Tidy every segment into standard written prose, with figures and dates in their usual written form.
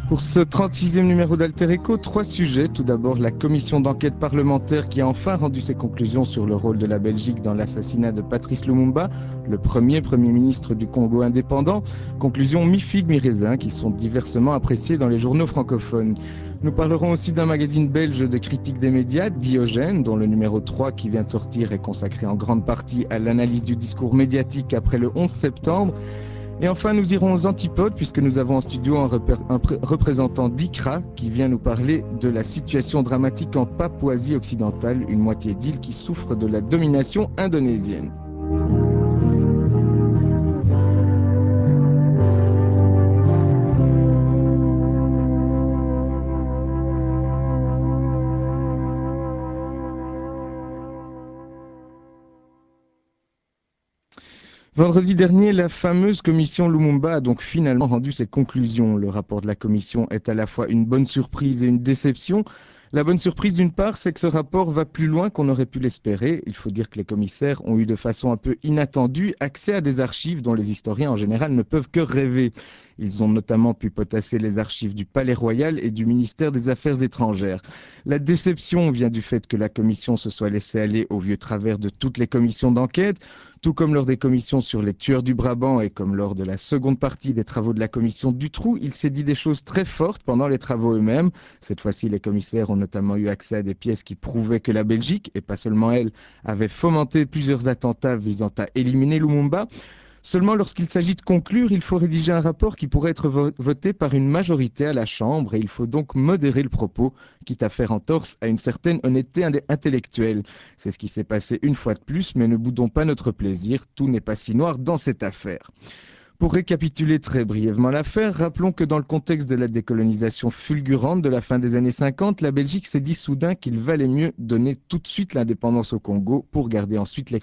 Pour ce 36e numéro d'Alter Echo, 3 sujets. Tout d'abord, la commission d'enquête parlementaire qui a enfin rendu ses conclusions sur le rôle de la Belgique dans l'assassinat de Patrice Lumumba, le premier Premier ministre du Congo indépendant. Conclusions mi-figue, mi-raisin qui sont diversement appréciées dans les journaux francophones. Nous parlerons aussi d'un magazine belge de critique des médias, Diogène, dont le numéro 3 qui vient de sortir est consacré en grande partie à l'analyse du discours médiatique après le 11 septembre. Et enfin, nous irons aux antipodes puisque nous avons en studio un représentant d'ICRA qui vient nous parler de la situation dramatique en Papouasie occidentale, une moitié d'île qui souffre de la domination indonésienne. Vendredi dernier, la fameuse commission Lumumba a donc finalement rendu ses conclusions. Le rapport de la commission est à la fois une bonne surprise et une déception. La bonne surprise, d'une part, c'est que ce rapport va plus loin qu'on aurait pu l'espérer. Il faut dire que les commissaires ont eu de façon un peu inattendue accès à des archives dont les historiens en général ne peuvent que rêver. Ils ont notamment pu potasser les archives du Palais Royal et du ministère des Affaires étrangères. La déception vient du fait que la commission se soit laissée aller au vieux travers de toutes les commissions d'enquête, tout comme lors des commissions sur les tueurs du Brabant et comme lors de la seconde partie des travaux de la commission Dutroux, il s'est dit des choses très fortes pendant les travaux eux-mêmes. Cette fois-ci, les commissaires ont notamment eu accès à des pièces qui prouvaient que la Belgique, et pas seulement elle, avait fomenté plusieurs attentats visant à éliminer Lumumba. Seulement, lorsqu'il s'agit de conclure, il faut rédiger un rapport qui pourrait être voté par une majorité à la Chambre et il faut donc modérer le propos, quitte à faire entorse à une certaine honnêteté intellectuelle. C'est ce qui s'est passé une fois de plus, mais ne boudons pas notre plaisir, tout n'est pas si noir dans cette affaire. Pour récapituler très brièvement l'affaire, rappelons que dans le contexte de la décolonisation fulgurante de la fin des années 50, la Belgique s'est dit soudain qu'il valait mieux donner tout de suite l'indépendance au Congo pour garder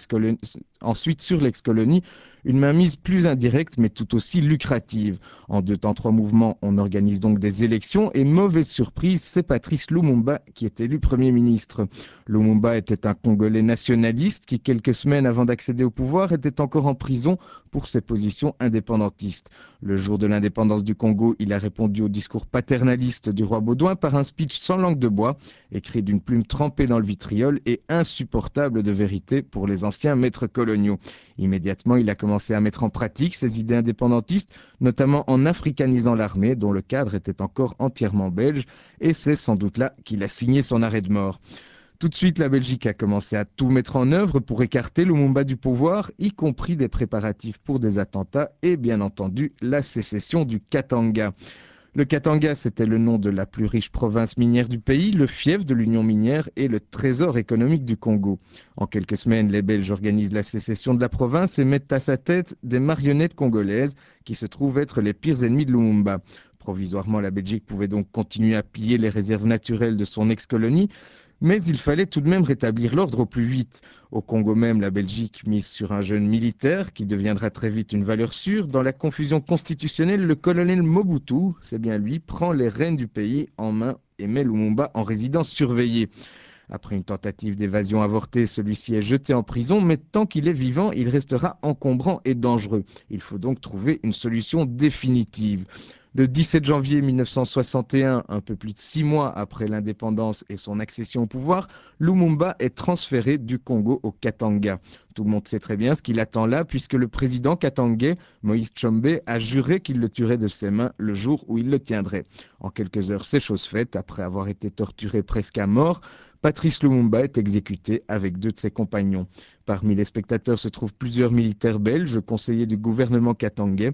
ensuite sur l'ex-colonie une mainmise plus indirecte mais tout aussi lucrative. En 2 temps 3 mouvements, on organise donc des élections et mauvaise surprise, c'est Patrice Lumumba qui est élu Premier ministre. Lumumba était un Congolais nationaliste qui, quelques semaines avant d'accéder au pouvoir, était encore en prison pour ses positions indépendantistes. Le jour de l'indépendance du Congo, il a répondu au discours paternaliste du roi Baudouin par un speech sans langue de bois, écrit d'une plume trempée dans le vitriol et insupportable de vérité pour les anciens maîtres coloniaux. Immédiatement, il a commencé à mettre en pratique ses idées indépendantistes, notamment en africanisant l'armée, dont le cadre était encore entièrement belge, et c'est sans doute là qu'il a signé son arrêt de mort. Tout de suite, la Belgique a commencé à tout mettre en œuvre pour écarter Lumumba du pouvoir, y compris des préparatifs pour des attentats et bien entendu la sécession du Katanga. Le Katanga, c'était le nom de la plus riche province minière du pays, le fief de l'Union minière et le trésor économique du Congo. En quelques semaines, les Belges organisent la sécession de la province et mettent à sa tête des marionnettes congolaises qui se trouvent être les pires ennemis de Lumumba. Provisoirement, la Belgique pouvait donc continuer à piller les réserves naturelles de son ex-colonie, mais il fallait tout de même rétablir l'ordre au plus vite. Au Congo même, la Belgique mise sur un jeune militaire qui deviendra très vite une valeur sûre. Dans la confusion constitutionnelle, le colonel Mobutu, c'est bien lui, prend les rênes du pays en main et met Lumumba en résidence surveillée. Après une tentative d'évasion avortée, celui-ci est jeté en prison, mais tant qu'il est vivant, il restera encombrant et dangereux. Il faut donc trouver une solution définitive. Le 17 janvier 1961, un peu plus de 6 mois après l'indépendance et son accession au pouvoir, Lumumba est transféré du Congo au Katanga. Tout le monde sait très bien ce qu'il attend là, puisque le président katangais, Moïse Tshombe, a juré qu'il le tuerait de ses mains le jour où il le tiendrait. En quelques heures, c'est chose faite. Après avoir été torturé presque à mort, Patrice Lumumba est exécuté avec 2 de ses compagnons. Parmi les spectateurs se trouvent plusieurs militaires belges, conseillers du gouvernement katangais.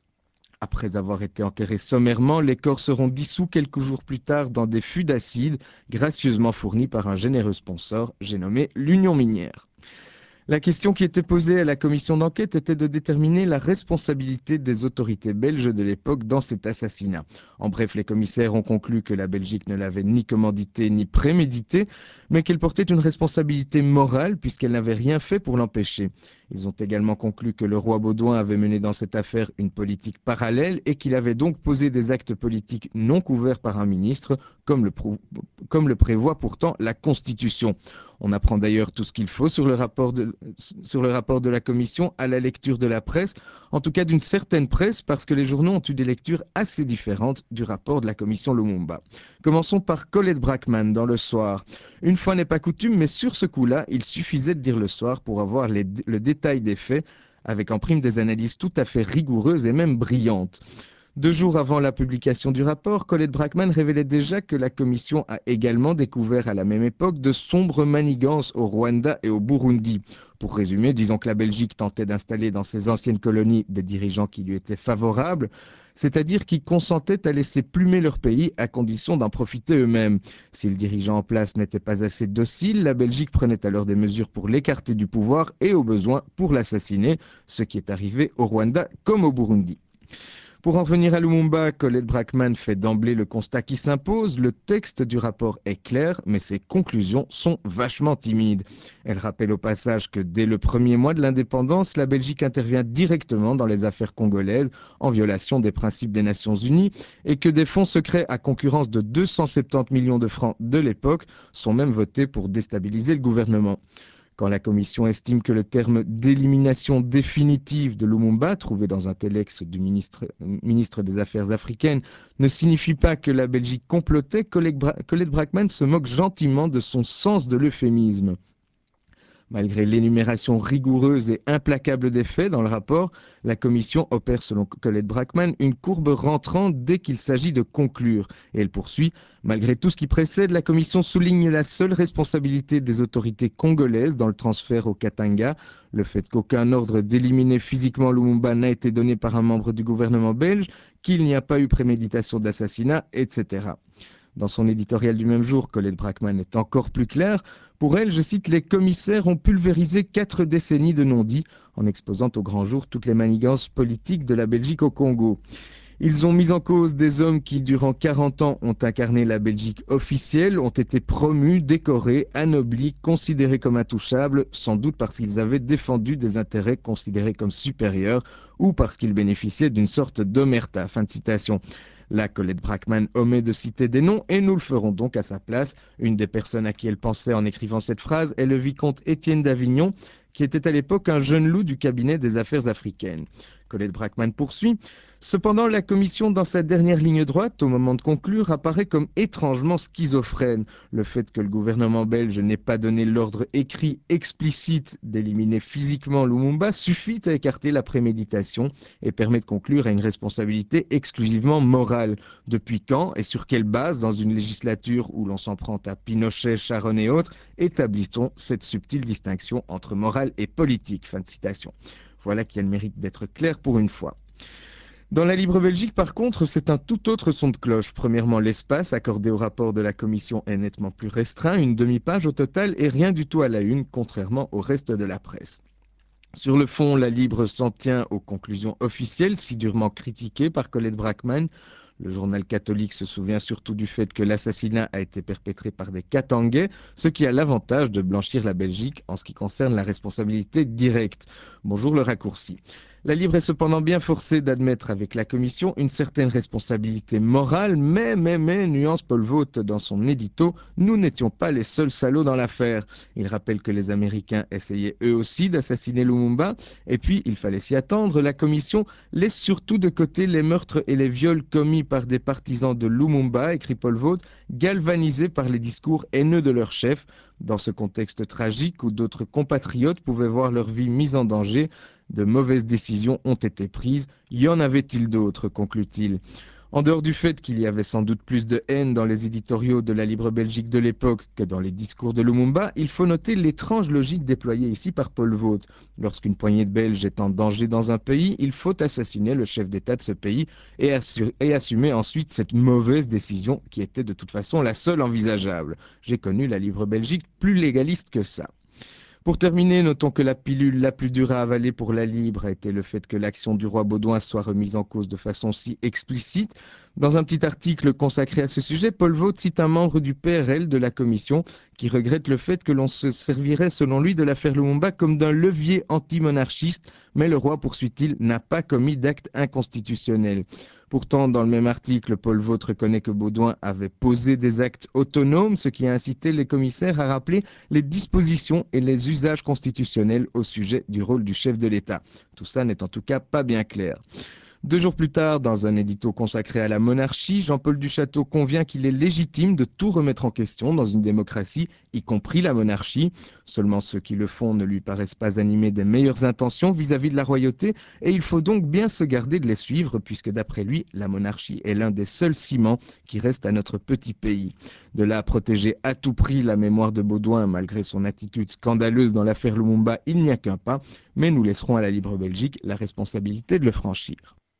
Après avoir été enterrés sommairement, les corps seront dissous quelques jours plus tard dans des fûts d'acide, gracieusement fournis par un généreux sponsor, j'ai nommé l'Union minière. La question qui était posée à la commission d'enquête était de déterminer la responsabilité des autorités belges de l'époque dans cet assassinat. En bref, les commissaires ont conclu que la Belgique ne l'avait ni commandité ni prémédité, mais qu'elle portait une responsabilité morale puisqu'elle n'avait rien fait pour l'empêcher. Ils ont également conclu que le roi Baudouin avait mené dans cette affaire une politique parallèle et qu'il avait donc posé des actes politiques non couverts par un ministre, comme le prévoit pourtant la Constitution. On apprend d'ailleurs tout ce qu'il faut sur le rapport de la commission à la lecture de la presse, en tout cas d'une certaine presse, parce que les journaux ont eu des lectures assez différentes du rapport de la commission Lumumba. Commençons par Colette Brackman dans Le Soir. Une fois n'est pas coutume, mais sur ce coup-là, il suffisait de lire Le Soir pour avoir le détail des faits, avec en prime des analyses tout à fait rigoureuses et même brillantes. 2 jours avant la publication du rapport, Colette Brackman révélait déjà que la commission a également découvert à la même époque de sombres manigances au Rwanda et au Burundi. Pour résumer, disons que la Belgique tentait d'installer dans ses anciennes colonies des dirigeants qui lui étaient favorables, c'est-à-dire qui consentaient à laisser plumer leur pays à condition d'en profiter eux-mêmes. Si le dirigeant en place n'était pas assez docile, la Belgique prenait alors des mesures pour l'écarter du pouvoir et au besoin pour l'assassiner, ce qui est arrivé au Rwanda comme au Burundi. Pour en venir à Lumumba, Colette Brackman fait d'emblée le constat qui s'impose. Le texte du rapport est clair, mais ses conclusions sont vachement timides. Elle rappelle au passage que dès le premier mois de l'indépendance, la Belgique intervient directement dans les affaires congolaises en violation des principes des Nations Unies et que des fonds secrets à concurrence de 270 millions de francs de l'époque sont même votés pour déstabiliser le gouvernement. Quand la commission estime que le terme d'élimination définitive de Lumumba, trouvé dans un telex du ministre des Affaires africaines, ne signifie pas que la Belgique complotait, Colette Brackman se moque gentiment de son sens de l'euphémisme. Malgré l'énumération rigoureuse et implacable des faits dans le rapport, la commission opère, selon Colette Brackman, une courbe rentrante dès qu'il s'agit de conclure. Et elle poursuit, malgré tout ce qui précède, la commission souligne la seule responsabilité des autorités congolaises dans le transfert au Katanga, le fait qu'aucun ordre d'éliminer physiquement Lumumba n'a été donné par un membre du gouvernement belge, qu'il n'y a pas eu préméditation d'assassinat, etc. Dans son éditorial du même jour, Colette Brackman est encore plus claire. Pour elle, je cite, les commissaires ont pulvérisé 4 décennies de non-dits en exposant au grand jour toutes les manigances politiques de la Belgique au Congo. Ils ont mis en cause des hommes qui, durant 40 ans, ont incarné la Belgique officielle, ont été promus, décorés, anoblis, considérés comme intouchables, sans doute parce qu'ils avaient défendu des intérêts considérés comme supérieurs ou parce qu'ils bénéficiaient d'une sorte d'omerta. Fin de citation. Là, Colette Brackman omet de citer des noms et nous le ferons donc à sa place. Une des personnes à qui elle pensait en écrivant cette phrase est le vicomte Étienne d'Avignon, qui était à l'époque un jeune loup du cabinet des affaires africaines. Colette Brackman poursuit. Cependant, la commission, dans sa dernière ligne droite, au moment de conclure, apparaît comme étrangement schizophrène. Le fait que le gouvernement belge n'ait pas donné l'ordre écrit explicite d'éliminer physiquement Lumumba suffit à écarter la préméditation et permet de conclure à une responsabilité exclusivement morale. Depuis quand et sur quelle base, dans une législature où l'on s'en prend à Pinochet, Sharon et autres, établissons cette subtile distinction entre morale et politique. Fin de citation. Voilà qui a le mérite d'être clair pour une fois. Dans la Libre Belgique, par contre, c'est un tout autre son de cloche. Premièrement, l'espace accordé au rapport de la commission est nettement plus restreint, une demi-page au total et rien du tout à la une, contrairement au reste de la presse. Sur le fond, la Libre s'en tient aux conclusions officielles, si durement critiquées par Colette Brackman. Le journal catholique se souvient surtout du fait que l'assassinat a été perpétré par des Katangais, ce qui a l'avantage de blanchir la Belgique en ce qui concerne la responsabilité directe. Bonjour le raccourci. La Libre est cependant bien forcée d'admettre avec la Commission une certaine responsabilité morale, mais, nuance Paul Vaught dans son édito, nous n'étions pas les seuls salauds dans l'affaire. Il rappelle que les Américains essayaient eux aussi d'assassiner Lumumba, et puis, il fallait s'y attendre, la Commission laisse surtout de côté les meurtres et les viols commis par des partisans de Lumumba, écrit Paul Vaught, galvanisés par les discours haineux de leur chef. Dans ce contexte tragique où d'autres compatriotes pouvaient voir leur vie mise en danger, de mauvaises décisions ont été prises. Y en avait-il d'autres, conclut-il. En dehors du fait qu'il y avait sans doute plus de haine dans les éditoriaux de la Libre Belgique de l'époque que dans les discours de Lumumba, il faut noter l'étrange logique déployée ici par Paul Vaught. Lorsqu'une poignée de Belges est en danger dans un pays, il faut assassiner le chef d'État de ce pays et assumer ensuite cette mauvaise décision qui était de toute façon la seule envisageable. J'ai connu la Libre Belgique plus légaliste que ça. Pour terminer, notons que la pilule la plus dure à avaler pour la Libre a été le fait que l'action du roi Baudouin soit remise en cause de façon si explicite. Dans un petit article consacré à ce sujet, Paul Vaute cite un membre du PRL de la commission qui regrette le fait que l'on se servirait, selon lui, de l'affaire Lumumba comme d'un levier anti-monarchiste, mais le roi, poursuit-il, n'a pas commis d'acte inconstitutionnel. Pourtant, dans le même article, Paul Vaute reconnaît que Baudouin avait posé des actes autonomes, ce qui a incité les commissaires à rappeler les dispositions et les usages constitutionnels au sujet du rôle du chef de l'État. Tout ça n'est en tout cas pas bien clair. 2 jours plus tard, dans un édito consacré à la monarchie, Jean-Paul Duchâteau convient qu'il est légitime de tout remettre en question dans une démocratie, y compris la monarchie. Seulement ceux qui le font ne lui paraissent pas animés des meilleures intentions vis-à-vis de la royauté, et il faut donc bien se garder de les suivre, puisque d'après lui, la monarchie est l'un des seuls ciments qui restent à notre petit pays. De là à protéger à tout prix la mémoire de Baudouin, malgré son attitude scandaleuse dans l'affaire Lumumba, il n'y a qu'un pas, mais nous laisserons à la Libre Belgique la responsabilité de le franchir.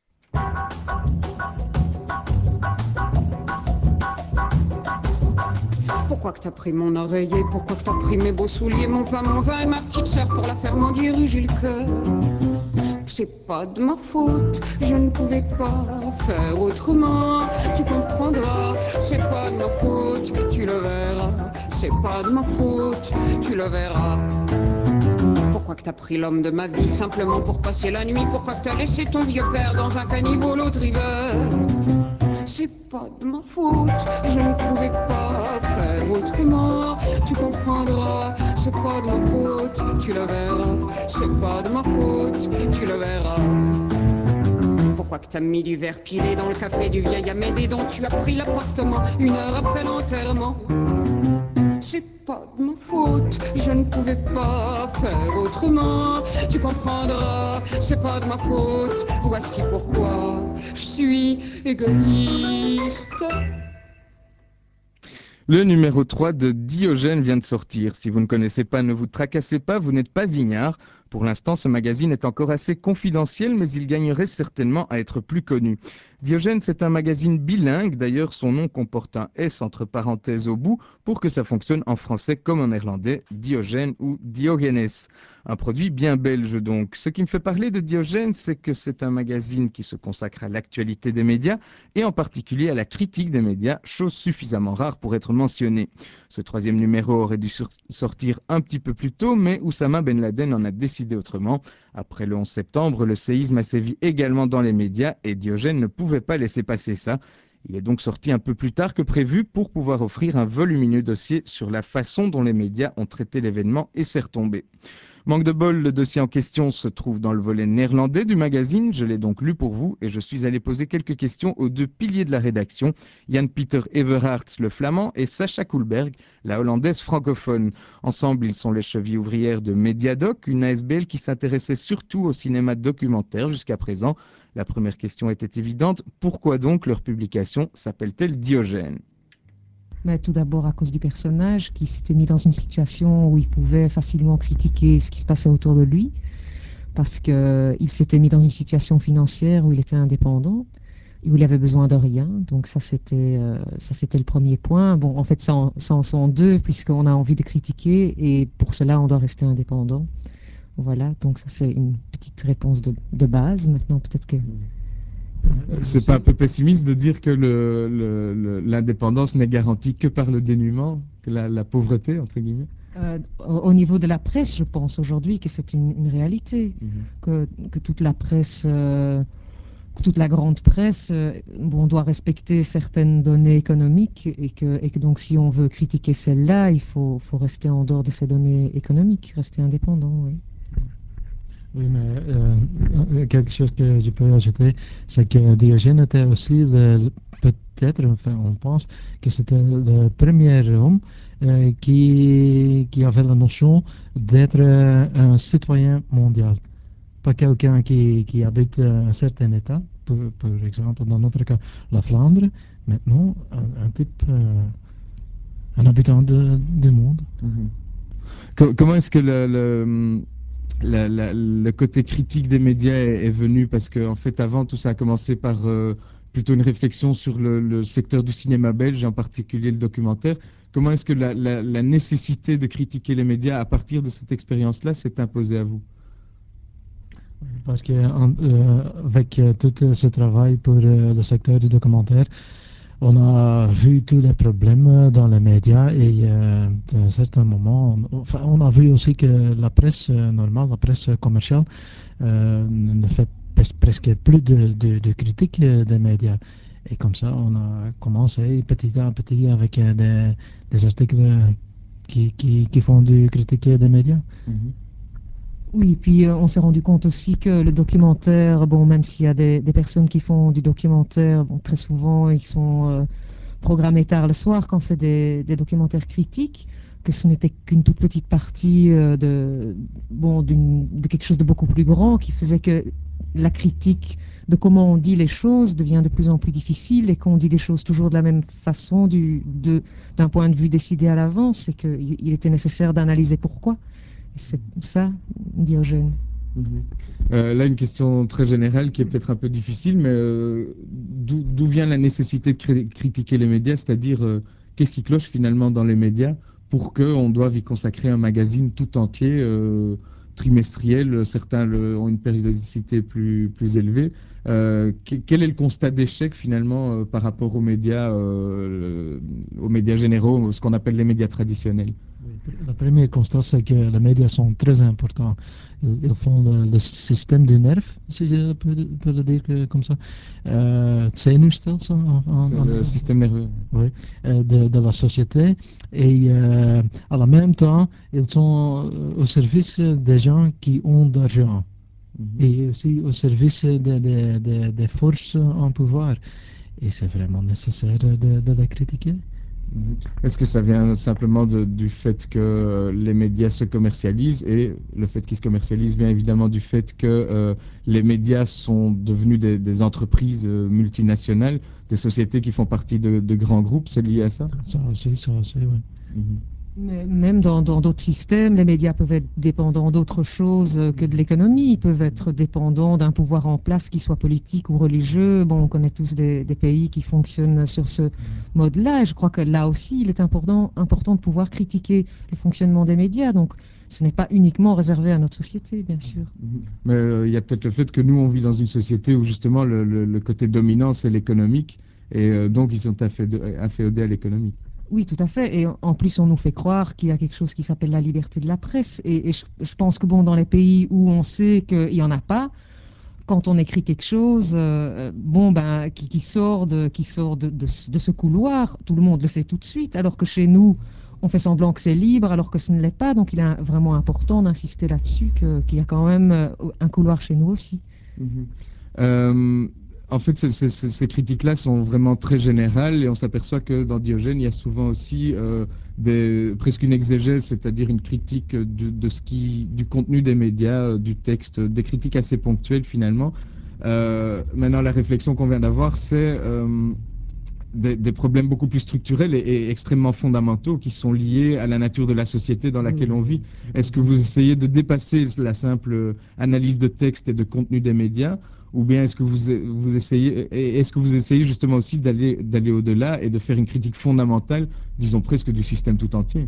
Pourquoi que t'as pris mon oreiller? Pourquoi que t'as pris mes beaux souliers, mon pain, mon vin et ma petite sœur pour la faire mendier rue Gilles Coeur? C'est pas de ma faute, je ne pouvais pas faire autrement. Tu comprendras, c'est pas de ma faute, tu le verras. C'est pas de ma faute, tu le verras. Pourquoi que t'as pris l'homme de ma vie simplement pour passer la nuit? Pourquoi que t'as laissé ton vieux père dans un caniveau l'autre hiver? C'est pas de ma faute, je ne pouvais pas faire autrement. Tu comprendras, c'est pas de ma faute, tu le verras. C'est pas de ma faute, tu le verras. Pourquoi que t'as mis du verre pilé dans le café du vieil Amédée dont tu as pris l'appartement 1 heure après l'enterrement? C'est pas de ma faute, je ne pouvais pas faire autrement. Tu comprendras, c'est pas de ma faute. Voici pourquoi je suis égoïste. Le numéro 3 de Diogène vient de sortir. Si vous ne connaissez pas, ne vous tracassez pas, vous n'êtes pas ignare. Pour l'instant, ce magazine est encore assez confidentiel, mais il gagnerait certainement à être plus connu. Diogène, c'est un magazine bilingue. D'ailleurs, son nom comporte un S entre parenthèses au bout pour que ça fonctionne en français comme en néerlandais, Diogène ou Diogenes. Un produit bien belge donc. Ce qui me fait parler de Diogène, c'est que c'est un magazine qui se consacre à l'actualité des médias et en particulier à la critique des médias, chose suffisamment rare pour être mentionnée. Ce 3e numéro aurait dû sortir un petit peu plus tôt, mais Oussama Ben Laden en a décidé autrement. Après le 11 septembre, le séisme a sévi également dans les médias et Diogène ne pouvait pas laisser passer ça. Il est donc sorti un peu plus tard que prévu pour pouvoir offrir un volumineux dossier sur la façon dont les médias ont traité l'événement et ses retombées. Manque de bol, le dossier en question se trouve dans le volet néerlandais du magazine. Je l'ai donc lu pour vous et je suis allé poser quelques questions aux 2 piliers de la rédaction, Jan-Pieter Everhardt, le flamand, et Sacha Koulberg, la hollandaise francophone. Ensemble, ils sont les chevilles ouvrières de Mediadoc, une ASBL qui s'intéressait surtout au cinéma documentaire jusqu'à présent. La première question était évidente. Pourquoi donc leur publication s'appelle-t-elle Diogène ? Mais tout d'abord à cause du personnage qui s'était mis dans une situation où il pouvait facilement critiquer ce qui se passait autour de lui, parce qu'il s'était mis dans une situation financière où il était indépendant, où il avait besoin de rien. Donc ça c'était le premier point. Bon, en fait, ça en sont deux, puisqu'on a envie de critiquer, et pour cela, on doit rester indépendant. Voilà, donc ça c'est une petite réponse de base. Maintenant, peut-être que... C'est pas un peu pessimiste de dire que l'indépendance n'est garantie que par le dénuement, que la pauvreté, entre guillemets? Au niveau de la presse, je pense aujourd'hui que c'est une réalité, que toute la presse, que toute la grande presse, on doit respecter certaines données économiques et que donc si on veut critiquer celle-là, il faut rester en dehors de ces données économiques, rester indépendant, oui. Oui, mais quelque chose que je peux ajouter, c'est que Diogène était aussi peut-être, enfin on pense que c'était le premier homme qui avait la notion d'être un citoyen mondial. Pas quelqu'un qui habite un certain état, par exemple dans notre cas la Flandre, maintenant un type, un habitant du monde. Comment est-ce que le côté critique des médias est venu? Parce que en fait, avant, tout ça a commencé par plutôt une réflexion sur le secteur du cinéma belge, et en particulier le documentaire. Comment est-ce que la nécessité de critiquer les médias à partir de cette expérience-là s'est imposée à vous? Parce que avec tout ce travail pour le secteur du documentaire, on a vu tous les problèmes dans les médias et à un certain moment, on a vu aussi que la presse normale, la presse commerciale, ne fait presque plus de critiques des médias. Et comme ça, on a commencé petit à petit avec des articles qui font du critique des médias. Mhm. Oui, puis on s'est rendu compte aussi que le documentaire, bon, même s'il y a des personnes qui font du documentaire, bon, très souvent ils sont programmés tard le soir quand c'est des documentaires critiques, que ce n'était qu'une toute petite partie de quelque chose de beaucoup plus grand qui faisait que la critique de comment on dit les choses devient de plus en plus difficile et qu'on dit les choses toujours de la même façon d'un point de vue décidé à l'avance et qu'il était nécessaire d'analyser pourquoi. C'est ça, Diogène. Mhm. Là, une question très générale qui est peut-être un peu difficile, mais d'où vient la nécessité de critiquer les médias, c'est-à-dire qu'est-ce qui cloche finalement dans les médias pour qu'on doive y consacrer un magazine tout entier, trimestriel, certains ont une périodicité plus élevée. Quel est le constat d'échec finalement par rapport aux médias généraux, ce qu'on appelle les médias traditionnels? Oui, le premier constat, c'est que les médias sont très importants. Ils font le système du nerf, si je peux le dire comme ça. Het zenuwstelsel Le système nerveux. oui, de la société. Et à même temps, ils sont au service des gens qui ont de l'argent. Mhm. Et aussi au service des forces en pouvoir. Et c'est vraiment nécessaire de la critiquer. Mhm. Est-ce que ça vient simplement du fait que les médias se commercialisent et le fait qu'ils se commercialisent vient évidemment du fait que les médias sont devenus des entreprises multinationales, des sociétés qui font partie de grands groupes, c'est lié à ça? Ça aussi, oui. Mhm. Mais même dans d'autres systèmes, les médias peuvent être dépendants d'autre chose que de l'économie. Ils peuvent être dépendants d'un pouvoir en place, qui soit politique ou religieux. Bon, on connaît tous des pays qui fonctionnent sur ce mode-là. Et je crois que là aussi, il est important de pouvoir critiquer le fonctionnement des médias. Donc, ce n'est pas uniquement réservé à notre société, bien sûr. Mhm. Mais il y a peut-être le fait que nous, on vit dans une société où justement le côté dominant, c'est l'économique, et donc ils sont afféodés à l'économie. Oui, tout à fait. Et en plus, on nous fait croire qu'il y a quelque chose qui s'appelle la liberté de la presse. Et je pense que bon, dans les pays où on sait qu'il n'y en a pas, quand on écrit quelque chose, bon, ben, qui sort de ce couloir, tout le monde le sait tout de suite. Alors que chez nous, on fait semblant que c'est libre, alors que ce ne l'est pas. Donc, il est vraiment important d'insister là-dessus, qu'il y a quand même un couloir chez nous aussi. Mhm. Euh, En fait, ces critiques-là sont vraiment très générales et on s'aperçoit que dans Diogène, il y a souvent aussi presque une exégèse, c'est-à-dire une critique du contenu des médias, du texte, des critiques assez ponctuelles finalement. Maintenant, la réflexion qu'on vient d'avoir, c'est des problèmes beaucoup plus structurels et extrêmement fondamentaux qui sont liés à la nature de la société dans laquelle on vit. Est-ce que vous essayez de dépasser la simple analyse de texte et de contenu des médias, ou bien est-ce que vous essayez justement aussi d'aller au-delà et de faire une critique fondamentale, disons presque du système tout entier?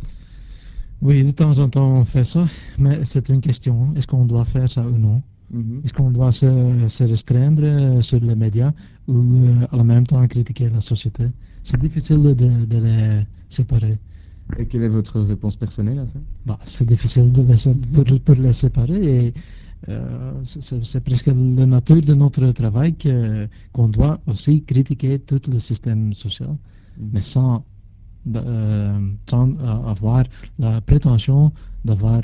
Oui, de temps en temps on fait ça, mais c'est une question. Est-ce qu'on doit faire ça ou non? Mhm. Est-ce qu'on doit se restreindre sur les médias ou en même temps critiquer la société? C'est difficile de les séparer. Et quelle est votre réponse personnelle à ça? Bah, c'est difficile pour les séparer et c'est presque la nature de notre travail qu'on doit aussi critiquer tout le système social, mais Mhm. sans avoir la prétention d'avoir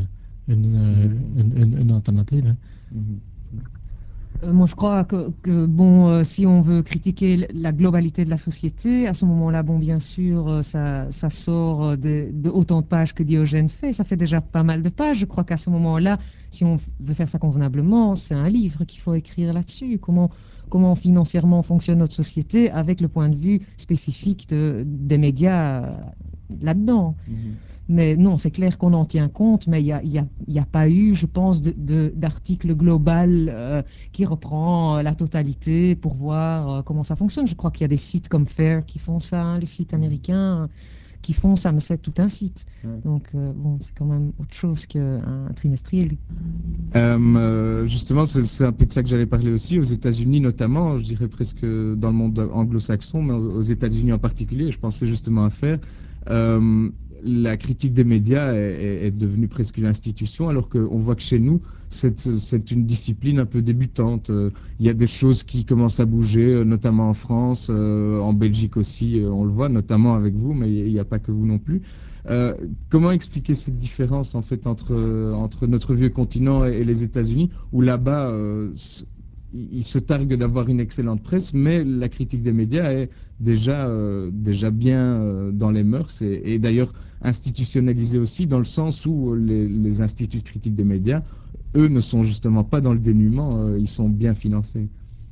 une alternative. Hein. Mhm. Moi, je crois que bon, si on veut critiquer la globalité de la société, à ce moment-là, bon, bien sûr, ça sort de autant de pages que Diogène fait. Ça fait déjà pas mal de pages. Je crois qu'à ce moment-là, si on veut faire ça convenablement, c'est un livre qu'il faut écrire là-dessus. Comment financièrement fonctionne notre société avec le point de vue spécifique des médias là-dedans. Mhm. Mais non, c'est clair qu'on en tient compte, mais il y a pas eu, je pense, d'article global qui reprend la totalité pour voir comment ça fonctionne. Je crois qu'il y a des sites comme Fair qui font ça, hein, les sites américains qui font ça, mais c'est tout un site. Ouais. Donc, bon, c'est quand même autre chose qu'un trimestriel. Justement, c'est un peu de ça que j'allais parler aussi. Aux États-Unis, notamment, je dirais presque dans le monde anglo-saxon, mais aux États-Unis en particulier, je pensais justement à faire. euh, la critique des médias est devenue presque une institution, alors qu'on voit que chez nous, c'est une discipline un peu débutante. Il y a des choses qui commencent à bouger, notamment en France, en Belgique aussi, on le voit, notamment avec vous, mais il n'y a pas que vous non plus. Euh, Comment expliquer cette différence en fait entre notre vieux continent et les États-Unis, où là-bas ils se targuent d'avoir une excellente presse, mais la critique des médias est déjà bien dans les mœurs et d'ailleurs institutionnalisée aussi dans le sens où les instituts de critique des médias, eux, ne sont justement pas dans le dénuement, ils sont bien financés.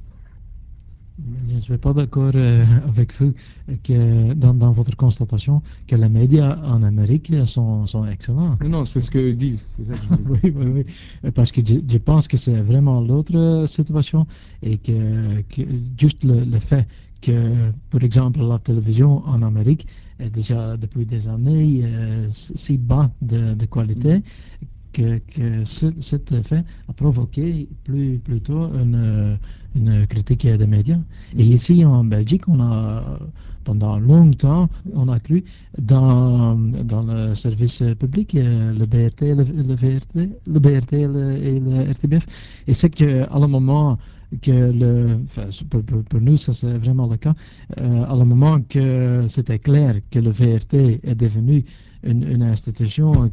Je ne suis pas d'accord avec vous que dans votre constatation que les médias en Amérique sont excellents. Non, non, c'est ce qu'eux disent, c'est ça que je voulais Oui, dire. oui, oui. Parce que je pense que c'est vraiment l'autre situation et que juste le fait que, par exemple, la télévision en Amérique est déjà depuis des années si bas de qualité Mhm. que cet fait a provoqué plutôt une critique des médias. Et Mhm. ici en Belgique, on a pendant longtemps, on a cru dans le service public, le BRT, le VRT, le BRT et le RTBF. Et c'est qu'à un moment que enfin, pour nous, ça c'est vraiment le cas, à le moment que c'était clair que le VRT est devenu une institution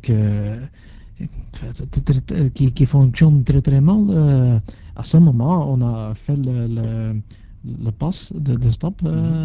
qui fonctionne très très mal. À ce moment, on a fait le pass de stop Mhm.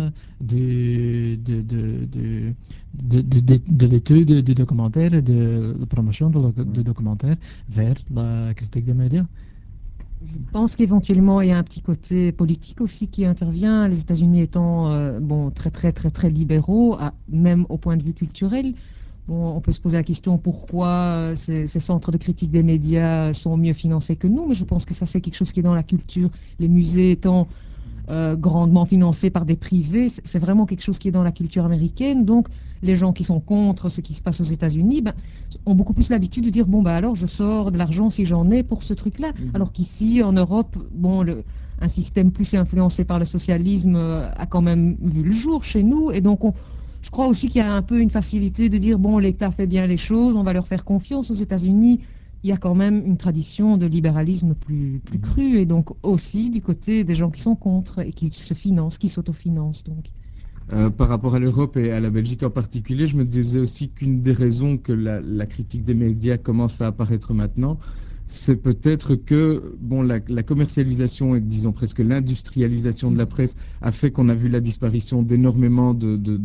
de l'étude du documentaire et de la promotion Ouais. du documentaire vers la critique des médias. Je pense qu'éventuellement, il y a un petit côté politique aussi qui intervient, les États-Unis étant bon, très, très, très, très libéraux, même au point de vue culturel. Bon, on peut se poser la question pourquoi ces centres de critique des médias sont mieux financés que nous, mais je pense que ça, c'est quelque chose qui est dans la culture. Les musées étant grandement financés par des privés. C'est vraiment quelque chose qui est dans la culture américaine. Donc, les gens qui sont contre ce qui se passe aux États-Unis ben, ont beaucoup plus l'habitude de dire bon, bah alors je sors de l'argent si j'en ai pour ce truc-là. Mhm. Alors qu'ici, en Europe, bon, un système plus influencé par le socialisme a quand même vu le jour chez nous. Et donc, je crois aussi qu'il y a un peu une facilité de dire bon, l'État fait bien les choses, on va leur faire confiance. Aux États-Unis, il y a quand même une tradition de libéralisme plus Mhm. crue et donc aussi du côté des gens qui sont contre et qui se financent, qui s'autofinancent. Donc, Par rapport à l'Europe et à la Belgique en particulier, je me disais aussi qu'une des raisons que la critique des médias commence à apparaître maintenant, c'est peut-être que bon, la commercialisation et disons presque l'industrialisation de la presse a fait qu'on a vu la disparition d'énormément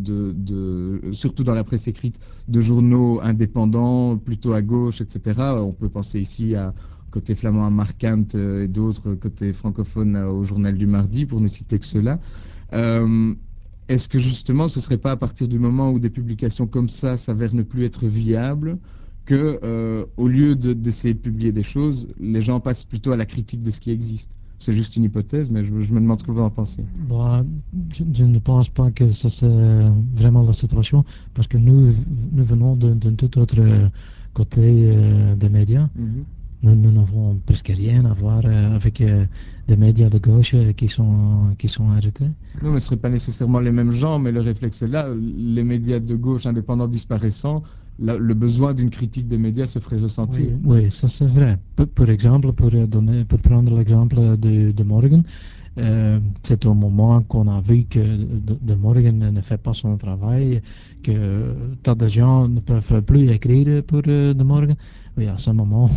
surtout dans la presse écrite, de journaux indépendants, plutôt à gauche, etc. On peut penser ici à côté flamand à Marquant et d'autres côté francophone au Journal du Mardi, pour ne citer que cela. Euh, Est-ce que justement, ce ne serait pas à partir du moment où des publications comme ça s'avèrent ne plus être viables que, au lieu d'essayer de publier des choses, les gens passent plutôt à la critique de ce qui existe? C'est juste une hypothèse, mais je me demande ce que vous en pensez. Bon, je ne pense pas que ça c'est vraiment la situation parce que nous venons d'un tout autre côté des médias. Mhm. Nous n'avons presque rien à voir avec des médias de gauche qui sont arrêtés. Non, mais ce ne seraient pas nécessairement les mêmes gens, mais le réflexe est là. Les médias de gauche indépendants disparaissant, le besoin d'une critique des médias se ferait ressentir. Oui, oui, ça c'est vrai. Par exemple, pour prendre l'exemple de Morgan, c'est au moment qu'on a vu que de Morgan ne fait pas son travail, que tas de gens ne peuvent plus écrire pour de Morgan. Oui, à ce moment,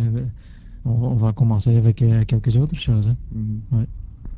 on va commencer avec quelques autres choses. Hein. Mhm. Ouais.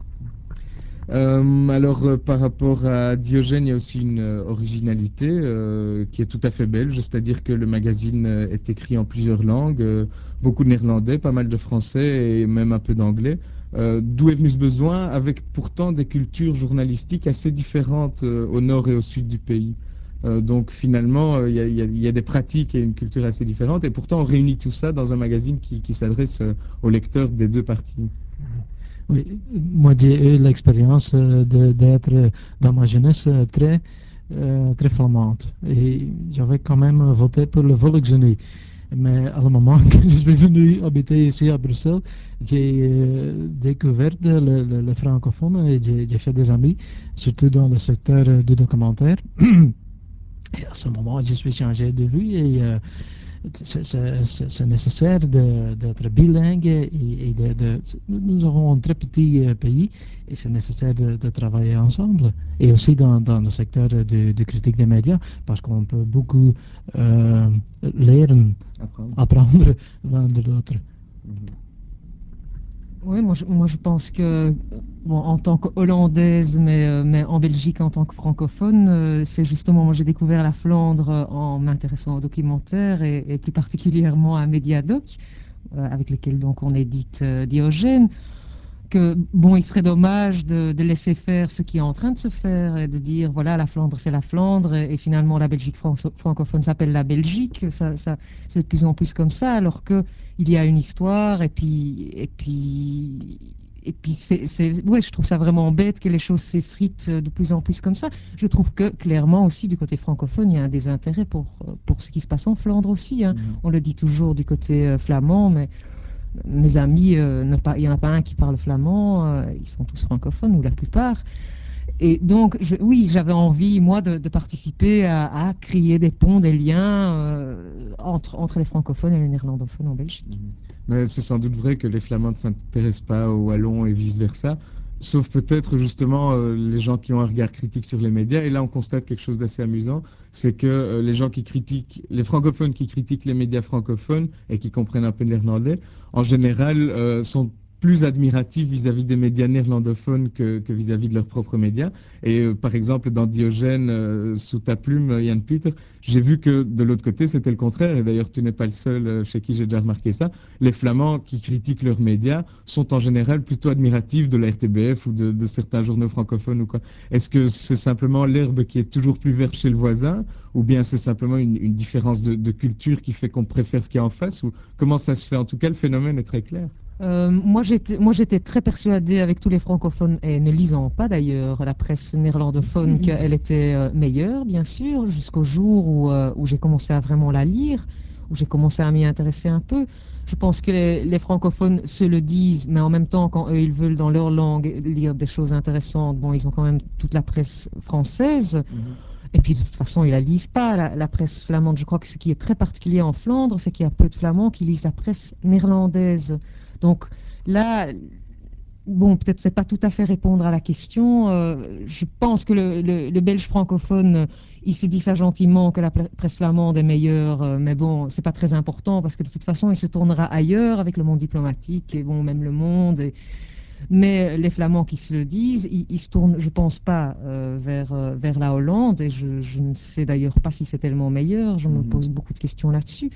Alors, par rapport à Diogène, il y a aussi une originalité qui est tout à fait belge, c'est-à-dire que le magazine est écrit en plusieurs langues, beaucoup de néerlandais, pas mal de français et même un peu d'anglais. D'où est venu ce besoin, avec pourtant des cultures journalistiques assez différentes au nord et au sud du pays. Donc finalement, il y a des pratiques et une culture assez différente. Et pourtant, on réunit tout ça dans un magazine qui s'adresse aux lecteurs des deux parties. Oui, moi j'ai eu l'expérience d'être dans ma jeunesse très flamande. Et j'avais quand même voté pour le Volksgenie. Mais à le moment que je suis venu habiter ici à Bruxelles, j'ai découvert le francophone et j'ai fait des amis, surtout dans le secteur du documentaire. Et à ce moment, je suis changé de vue et c'est nécessaire d'être bilingue et nous avons un très petit pays et c'est nécessaire de travailler ensemble. Et aussi dans le secteur de critique des médias parce qu'on peut beaucoup euh, lire, apprendre l'un de l'autre. Mhm. Oui, moi je pense que, bon, en tant que Hollandaise, mais en Belgique en tant que francophone, c'est justement, moi j'ai découvert la Flandre en m'intéressant aux documentaires et plus particulièrement à Mediadoc, avec lesquels donc on édite Diogène, que bon, il serait dommage de laisser faire ce qui est en train de se faire et de dire voilà, la Flandre c'est la Flandre et finalement la Belgique francophone s'appelle la Belgique. C'est de plus en plus comme ça, alors que il y a une histoire et puis ouais, je trouve ça vraiment bête que les choses s'effritent de plus en plus comme ça. Je trouve que clairement aussi du côté francophone, il y a un désintérêt pour ce qui se passe en Flandre aussi. Hein. Mhm. On le dit toujours du côté flamand, mais mes amis, il n'y en a pas un qui parle flamand, ils sont tous francophones, ou la plupart. Et donc, oui, j'avais envie, moi, de participer à créer des ponts, des liens entre les francophones et les néerlandophones en Belgique. Mhm. Mais c'est sans doute vrai que les Flamands ne s'intéressent pas aux Wallons et vice-versa, sauf peut-être justement les gens qui ont un regard critique sur les médias. Et là, on constate quelque chose d'assez amusant, c'est que les gens qui critiquent, les francophones qui critiquent les médias francophones et qui comprennent un peu le néerlandais, en général, sont plus admiratifs vis-à-vis des médias néerlandophones que vis-à-vis de leurs propres médias. Et par exemple, dans Diogène, sous ta plume, Yann Peter, j'ai vu que de l'autre côté, c'était le contraire. Et d'ailleurs, tu n'es pas le seul chez qui j'ai déjà remarqué ça. Les Flamands qui critiquent leurs médias sont en général plutôt admiratifs de la RTBF ou de certains journaux francophones ou quoi. Est-ce que c'est simplement l'herbe qui est toujours plus verte chez le voisin ou bien c'est simplement une différence de culture qui fait qu'on préfère ce qu'il y a en face ou comment ça se fait? En tout cas, le phénomène est très clair. Moi, j'étais très persuadée avec tous les francophones, et ne lisant pas d'ailleurs la presse néerlandophone, qu'elle était meilleure, bien sûr, jusqu'au jour où j'ai commencé à vraiment la lire, où j'ai commencé à m'y intéresser un peu. Je pense que les francophones se le disent, mais en même temps, quand eux, ils veulent dans leur langue lire des choses intéressantes, bon, ils ont quand même toute la presse française. Mhm. Et puis, de toute façon, ils la lisent pas, la presse flamande. Je crois que ce qui est très particulier en Flandre, c'est qu'il y a peu de Flamands qui lisent la presse néerlandaise. Donc là, bon, peut-être c'est pas tout à fait répondre à la question. Je pense que le Belge francophone, il se dit ça gentiment que la presse flamande est meilleure, mais bon, c'est pas très important parce que de toute façon, il se tournera ailleurs avec le monde diplomatique et bon, même le monde. Mais les Flamands qui se le disent, ils se tournent, je pense pas, vers la Hollande et je ne sais d'ailleurs pas si c'est tellement meilleur. Je me Mhm. pose beaucoup de questions là-dessus.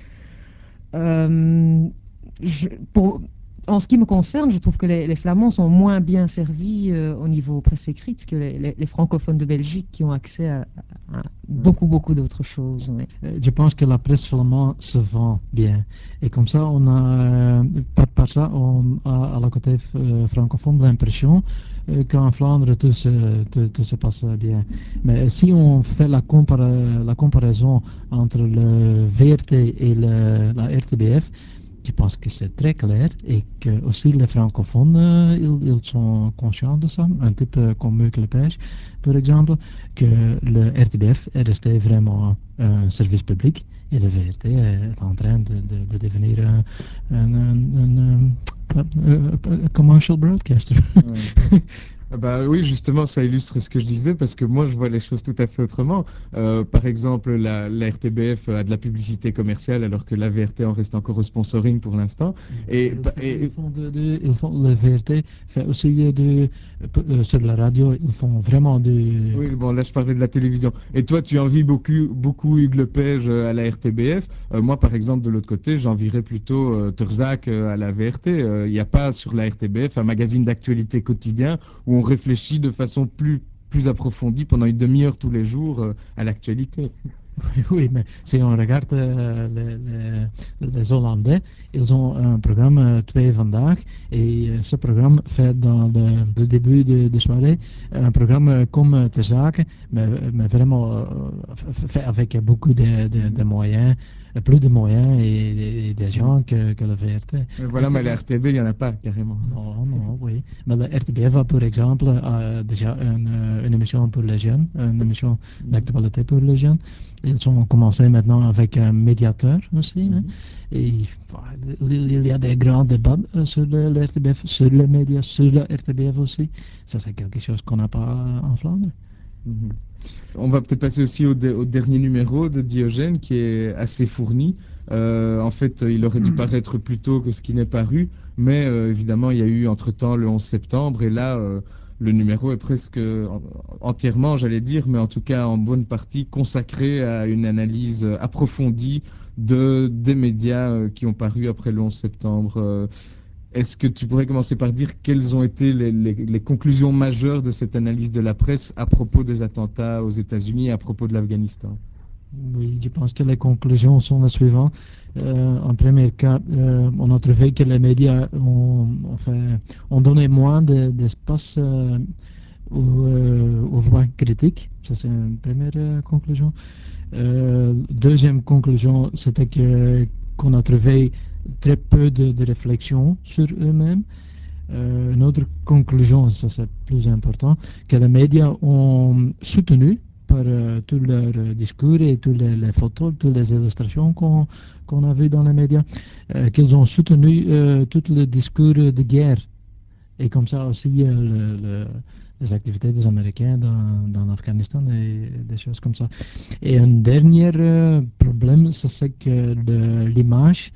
Euh, je- pour, En ce qui me concerne, je trouve que les Flamands sont moins bien servis au niveau presse écrite que les francophones de Belgique qui ont accès à Ouais. beaucoup, beaucoup d'autres choses. Oui. Je pense que la presse flamande se vend bien. Et comme ça, on a, par ça, on a à la côté francophone l'impression qu'en Flandre, tout se passe bien. Mais si on fait la comparaison entre le VRT et la RTBF, je pense que c'est très clair et que aussi les francophones, ils sont conscients de ça, un petit peu comme Meuc Lepage, par exemple, que le RTBF est resté vraiment un service public et le VRT est en train de devenir un commercial broadcaster. Ouais. Ah bah oui, justement, ça illustre ce que je disais parce que moi, je vois les choses tout à fait autrement. Par exemple, la RTBF a de la publicité commerciale alors que la VRT en reste encore au sponsoring pour l'instant. Et, Ils font, le VRT fait aussi sur la radio, ils font vraiment oui, bon, là, je parlais de la télévision. Et toi, tu envies beaucoup, beaucoup Hugues Lepage à la RTBF. Moi, par exemple, de l'autre côté, j'envierais plutôt Terzak à la VRT. Il n'y a pas sur la RTBF un magazine d'actualité quotidien où on réfléchit de façon plus plus approfondie pendant une demi-heure tous les jours à l'actualité. Oui, mais si on regarde les Hollandais, ils ont un programme Twee Vandaag et ce programme fait dans le début de soirée un programme comme Ter Zaken, mais vraiment fait avec beaucoup de moyens, plus de moyens et des gens que le VRT. Voilà, mais la RTB, il n'y en a pas carrément. Non, non, oui. Mais le RTBF a, par exemple, déjà une émission pour les jeunes, une émission d'actualité pour les jeunes. Ils ont commencé maintenant avec un médiateur aussi. Hein. Et il y a des grands débats sur le RTBF, sur les médias, sur le RTBF aussi. Ça, c'est quelque chose qu'on n'a pas en Flandre. On va peut-être passer aussi au dernier numéro de Diogène qui est assez fourni. En fait, il aurait dû paraître plus tôt que ce qui n'est paru, mais évidemment, il y a eu entre-temps le 11 septembre et là, le numéro est presque entièrement, j'allais dire, mais en tout cas en bonne partie consacré à une analyse approfondie des médias qui ont paru après le 11 septembre. Est-ce que tu pourrais commencer par dire quelles ont été les conclusions majeures de cette analyse de la presse à propos des attentats aux États-Unis et à propos de l'Afghanistan? Oui, je pense que les conclusions sont les suivantes. En premier cas, on a trouvé que les médias ont donné moins d'espace aux voix critiques. Ça, c'est une première conclusion. Deuxième conclusion, c'était qu'on a trouvé très peu de réflexion sur eux-mêmes. Une autre conclusion, ça c'est plus important, que les médias ont soutenu par tous leurs discours et toutes les photos, toutes les illustrations qu'on a vues dans les médias, qu'ils ont soutenu tout le discours de guerre. Et comme ça aussi, les activités des Américains dans l'Afghanistan et des choses comme ça. Et un dernier problème, c'est que l'image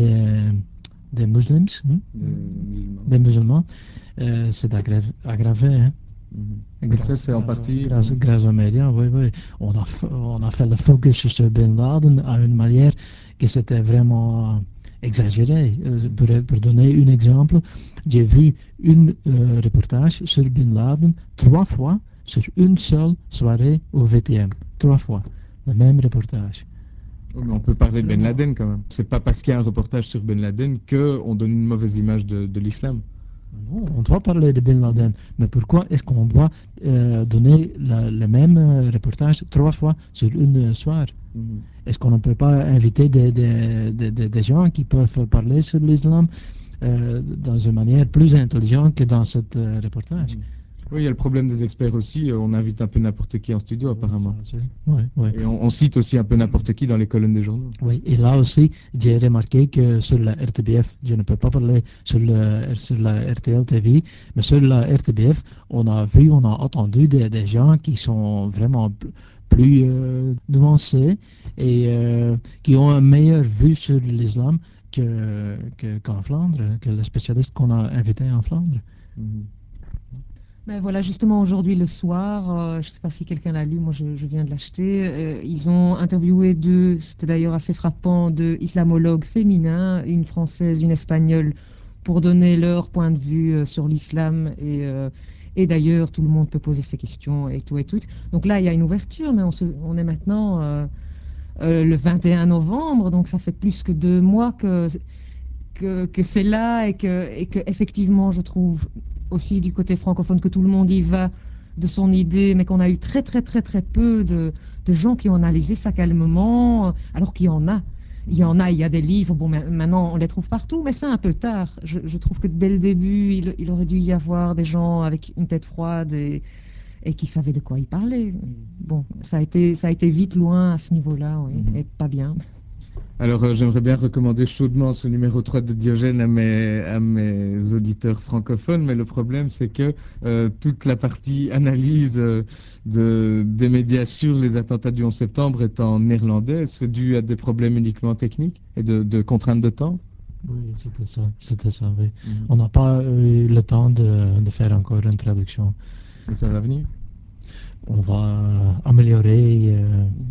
des musulmans, des musulmans, c'est aggravé. Hein? Ça, c'est en partie. Grâce aux médias, oui, oui. On a fait le focus sur Bin Laden à une manière que c'était vraiment exagéré. Pour donner un exemple, j'ai vu un reportage sur Bin Laden 3 fois sur une seule soirée au VTM. 3 fois. Le même reportage. Oh, mais on peut parler de Ben Laden quand même. C'est pas parce qu'il y a un reportage sur Ben Laden qu'on donne une mauvaise image de l'islam. Non, on doit parler de Bin Laden, mais pourquoi est-ce qu'on doit donner le même reportage 3 fois sur une soirée? Est-ce qu'on ne peut pas inviter des gens qui peuvent parler sur l'islam dans une manière plus intelligente que dans ce reportage? Oui, il y a le problème des experts aussi. On invite un peu n'importe qui en studio, apparemment. Oui. Et on cite aussi un peu n'importe qui dans les colonnes des journaux. Oui, et là aussi, j'ai remarqué que sur la RTBF, je ne peux pas parler sur la RTL TV, mais sur la RTBF, on a entendu des gens qui sont vraiment plus nuancés et qui ont une meilleure vue sur l'islam qu'en Flandre, que les spécialistes qu'on a invités en Flandre. Ben voilà, justement, aujourd'hui le soir, je ne sais pas si quelqu'un l'a lu, moi je viens de l'acheter, ils ont interviewé deux, c'était d'ailleurs assez frappant, deux islamologues féminins, une française, une espagnole, pour donner leur point de vue sur l'islam. Et d'ailleurs, tout le monde peut poser ses questions et tout et tout. Donc là, il y a une ouverture, mais on est maintenant le 21 novembre, donc ça fait plus que 2 mois que c'est là et que effectivement, je trouve aussi du côté francophone que tout le monde y va de son idée, mais qu'on a eu très très très très peu de gens qui ont analysé ça calmement, alors qu'il y en a. Il y en a, il y a des livres, bon maintenant on les trouve partout, mais c'est un peu tard. Je trouve que dès le début, il aurait dû y avoir des gens avec une tête froide et qui savaient de quoi ils parlaient. Bon, ça a été vite loin à ce niveau-là, oui, et pas bien. Alors, j'aimerais bien recommander chaudement ce numéro 3 de Diogène à mes auditeurs francophones, mais le problème, c'est que toute la partie analyse des médias sur les attentats du 11 septembre est en néerlandais. C'est dû à des problèmes uniquement techniques et de contraintes de temps. Oui, c'était ça, oui. On n'a pas eu le temps de faire encore une traduction. Mais ça va venir. On va améliorer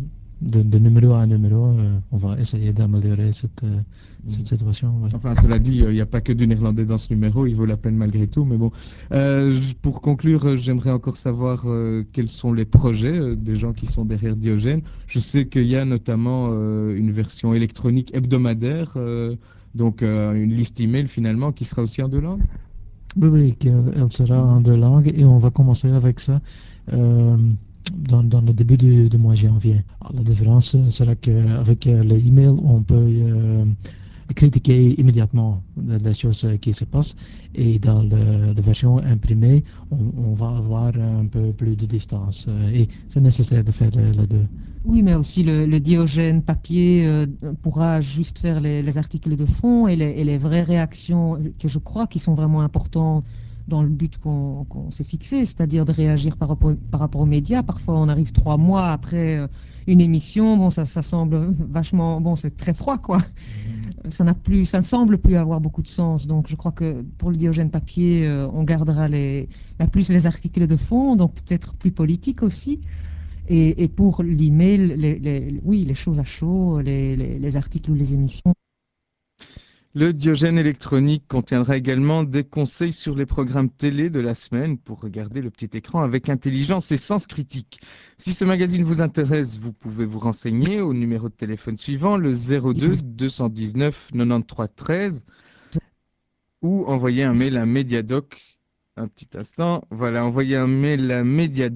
de numéro à numéro, on va essayer d'améliorer cette situation. Ouais. Enfin, cela dit, il n'y a pas que du néerlandais dans ce numéro, il vaut la peine malgré tout. Mais bon, pour conclure, j'aimerais encore savoir quels sont les projets des gens qui sont derrière Diogène. Je sais qu'il y a notamment une version électronique hebdomadaire, donc une liste email finalement qui sera aussi en deux langues. Oui, oui, elle sera en deux langues et on va commencer avec ça euh, dans le début du mois de janvier. Alors, la différence sera qu'avec l'email, on peut critiquer immédiatement les choses qui se passent et dans la version imprimée, on va avoir un peu plus de distance et c'est nécessaire de faire les deux. Oui, mais aussi le Diogène papier pourra juste faire les articles de fond et les vraies réactions que je crois qui sont vraiment importantes dans le but qu'on s'est fixé, c'est-à-dire de réagir par rapport aux médias. Parfois, on arrive 3 mois après une émission, bon, ça semble vachement, bon, c'est très froid, quoi. Ça ne semble plus avoir beaucoup de sens. Donc, je crois que pour le Diogène papier, on gardera plus les articles de fond, donc peut-être plus politique aussi. Et pour l'email, oui, les choses à chaud, les articles ou les émissions. Le Diogène électronique contiendra également des conseils sur les programmes télé de la semaine pour regarder le petit écran avec intelligence et sens critique. Si ce magazine vous intéresse, vous pouvez vous renseigner au numéro de téléphone suivant, le 02 219 93 13, ou envoyer un mail à Mediadoc. Un petit instant. Voilà, envoyez un mail à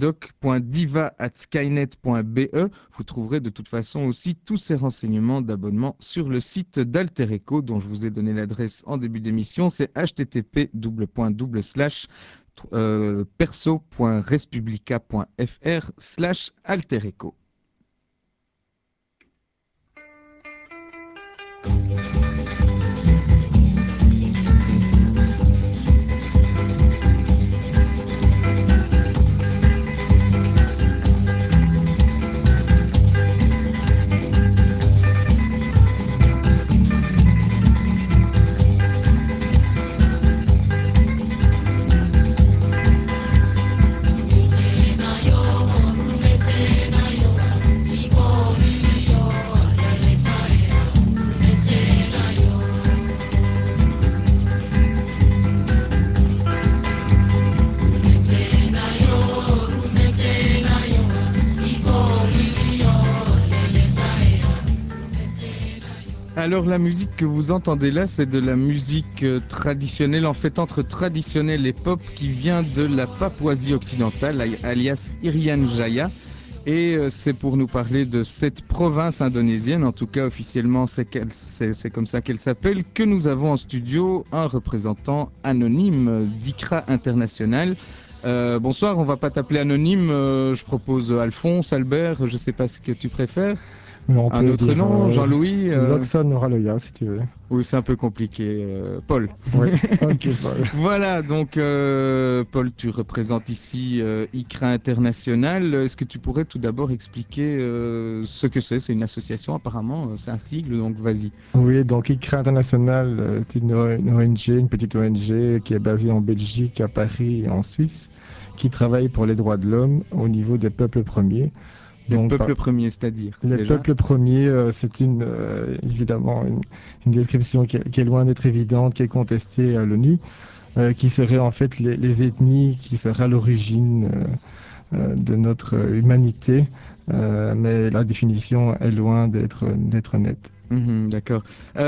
mediadoc.diva@skynet.be. Vous trouverez de toute façon aussi tous ces renseignements d'abonnement sur le site d'Alter Echo, dont je vous ai donné l'adresse en début d'émission. C'est http://perso.respublica.fr/Alter Echo. Alors la musique que vous entendez là, c'est de la musique traditionnelle, en fait entre traditionnelle et pop, qui vient de la Papouasie occidentale, alias Irian Jaya. Et c'est pour nous parler de cette province indonésienne, en tout cas officiellement c'est comme ça qu'elle s'appelle, que nous avons en studio un représentant anonyme d'ICRA International. Bonsoir, on va pas t'appeler anonyme, je propose Alphonse, Albert, je sais pas ce que tu préfères. Mais on Un peut autre dire nom, Jean-Louis Loxon Oraloya, si tu veux. Oui, c'est un peu compliqué. Paul. Oui, ok, Paul. Voilà, donc Paul, tu représentes ici ICRA International. Est-ce que tu pourrais tout d'abord expliquer ce que c'est? C'est une association apparemment, c'est un sigle, donc vas-y. Oui, donc ICRA International, c'est une ONG, une petite ONG qui est basée en Belgique, à Paris et en Suisse, qui travaille pour les droits de l'homme au niveau des peuples premiers. Les Donc, peuples premiers, c'est-à-dire les déjà. peuples premiers, c'est évidemment une description qui est loin d'être évidente, qui est contestée à l'ONU, qui serait en fait les ethnies qui seraient à l'origine de notre humanité, mais la définition est loin d'être nette. D'accord.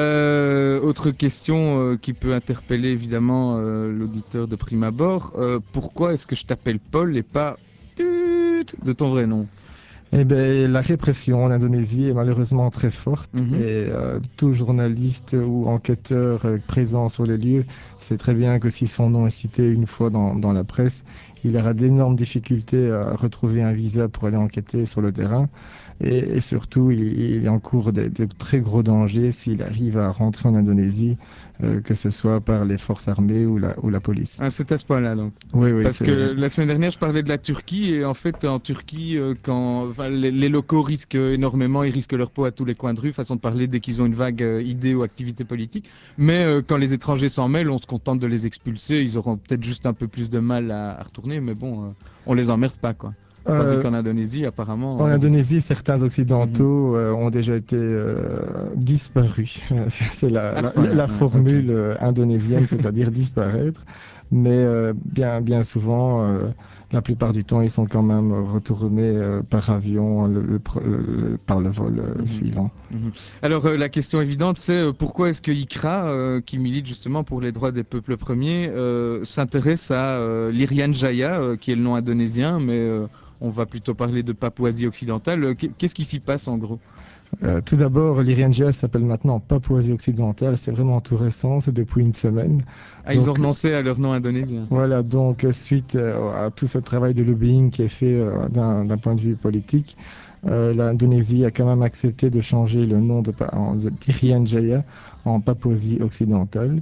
Autre question qui peut interpeller évidemment l'auditeur de prime abord. Pourquoi est-ce que je t'appelle Paul et pas Tut de ton vrai nom? Eh ben, la répression en Indonésie est malheureusement très forte Mhm. et tout journaliste ou enquêteur présent sur les lieux sait très bien que si son nom est cité une fois dans la presse, il aura d'énormes difficultés à retrouver un visa pour aller enquêter sur le terrain et surtout il encourt de très gros dangers s'il arrive à rentrer en Indonésie, que ce soit par les forces armées ou la police. Ah, c'est à ce point-là, donc. Oui, oui, Parce que c'est... la semaine dernière, je parlais de la Turquie, et en fait, en Turquie, quand enfin, les locaux risquent énormément, ils risquent leur peau à tous les coins de rue, façon de parler, dès qu'ils ont une vague idée ou activité politique. Mais quand les étrangers s'en mêlent, on se contente de les expulser. Ils auront peut-être juste un peu plus de mal à retourner, mais bon, on les emmerde pas, quoi. Tandis Euh, qu'en Indonésie, apparemment, En il y a des... Indonésie, certains Mhm. occidentaux ont déjà été disparus. C'est À ce point-là, la ouais, ok. formule indonésienne, c'est-à-dire disparaître. Mais bien souvent, la plupart du temps, ils sont quand même retournés par avion par le vol Mhm. suivant. Mhm. Alors, la question évidente, c'est pourquoi est-ce que ICRA, qui milite justement pour les droits des peuples premiers, s'intéresse à l'Irian Jaya, qui est le nom indonésien, mais on va plutôt parler de Papouasie occidentale. Qu'est-ce qui s'y passe en gros? Tout d'abord, l'Irian s'appelle maintenant Papouasie occidentale. C'est vraiment tout récent, c'est depuis une semaine. Ah, ils ont Donc, renoncé à leur nom indonésien. voilà, donc suite à tout ce travail de lobbying qui est fait d'un point de vue politique, l'Indonésie a quand même accepté de changer le nom d'Irian Jaya en Papouasie occidentale,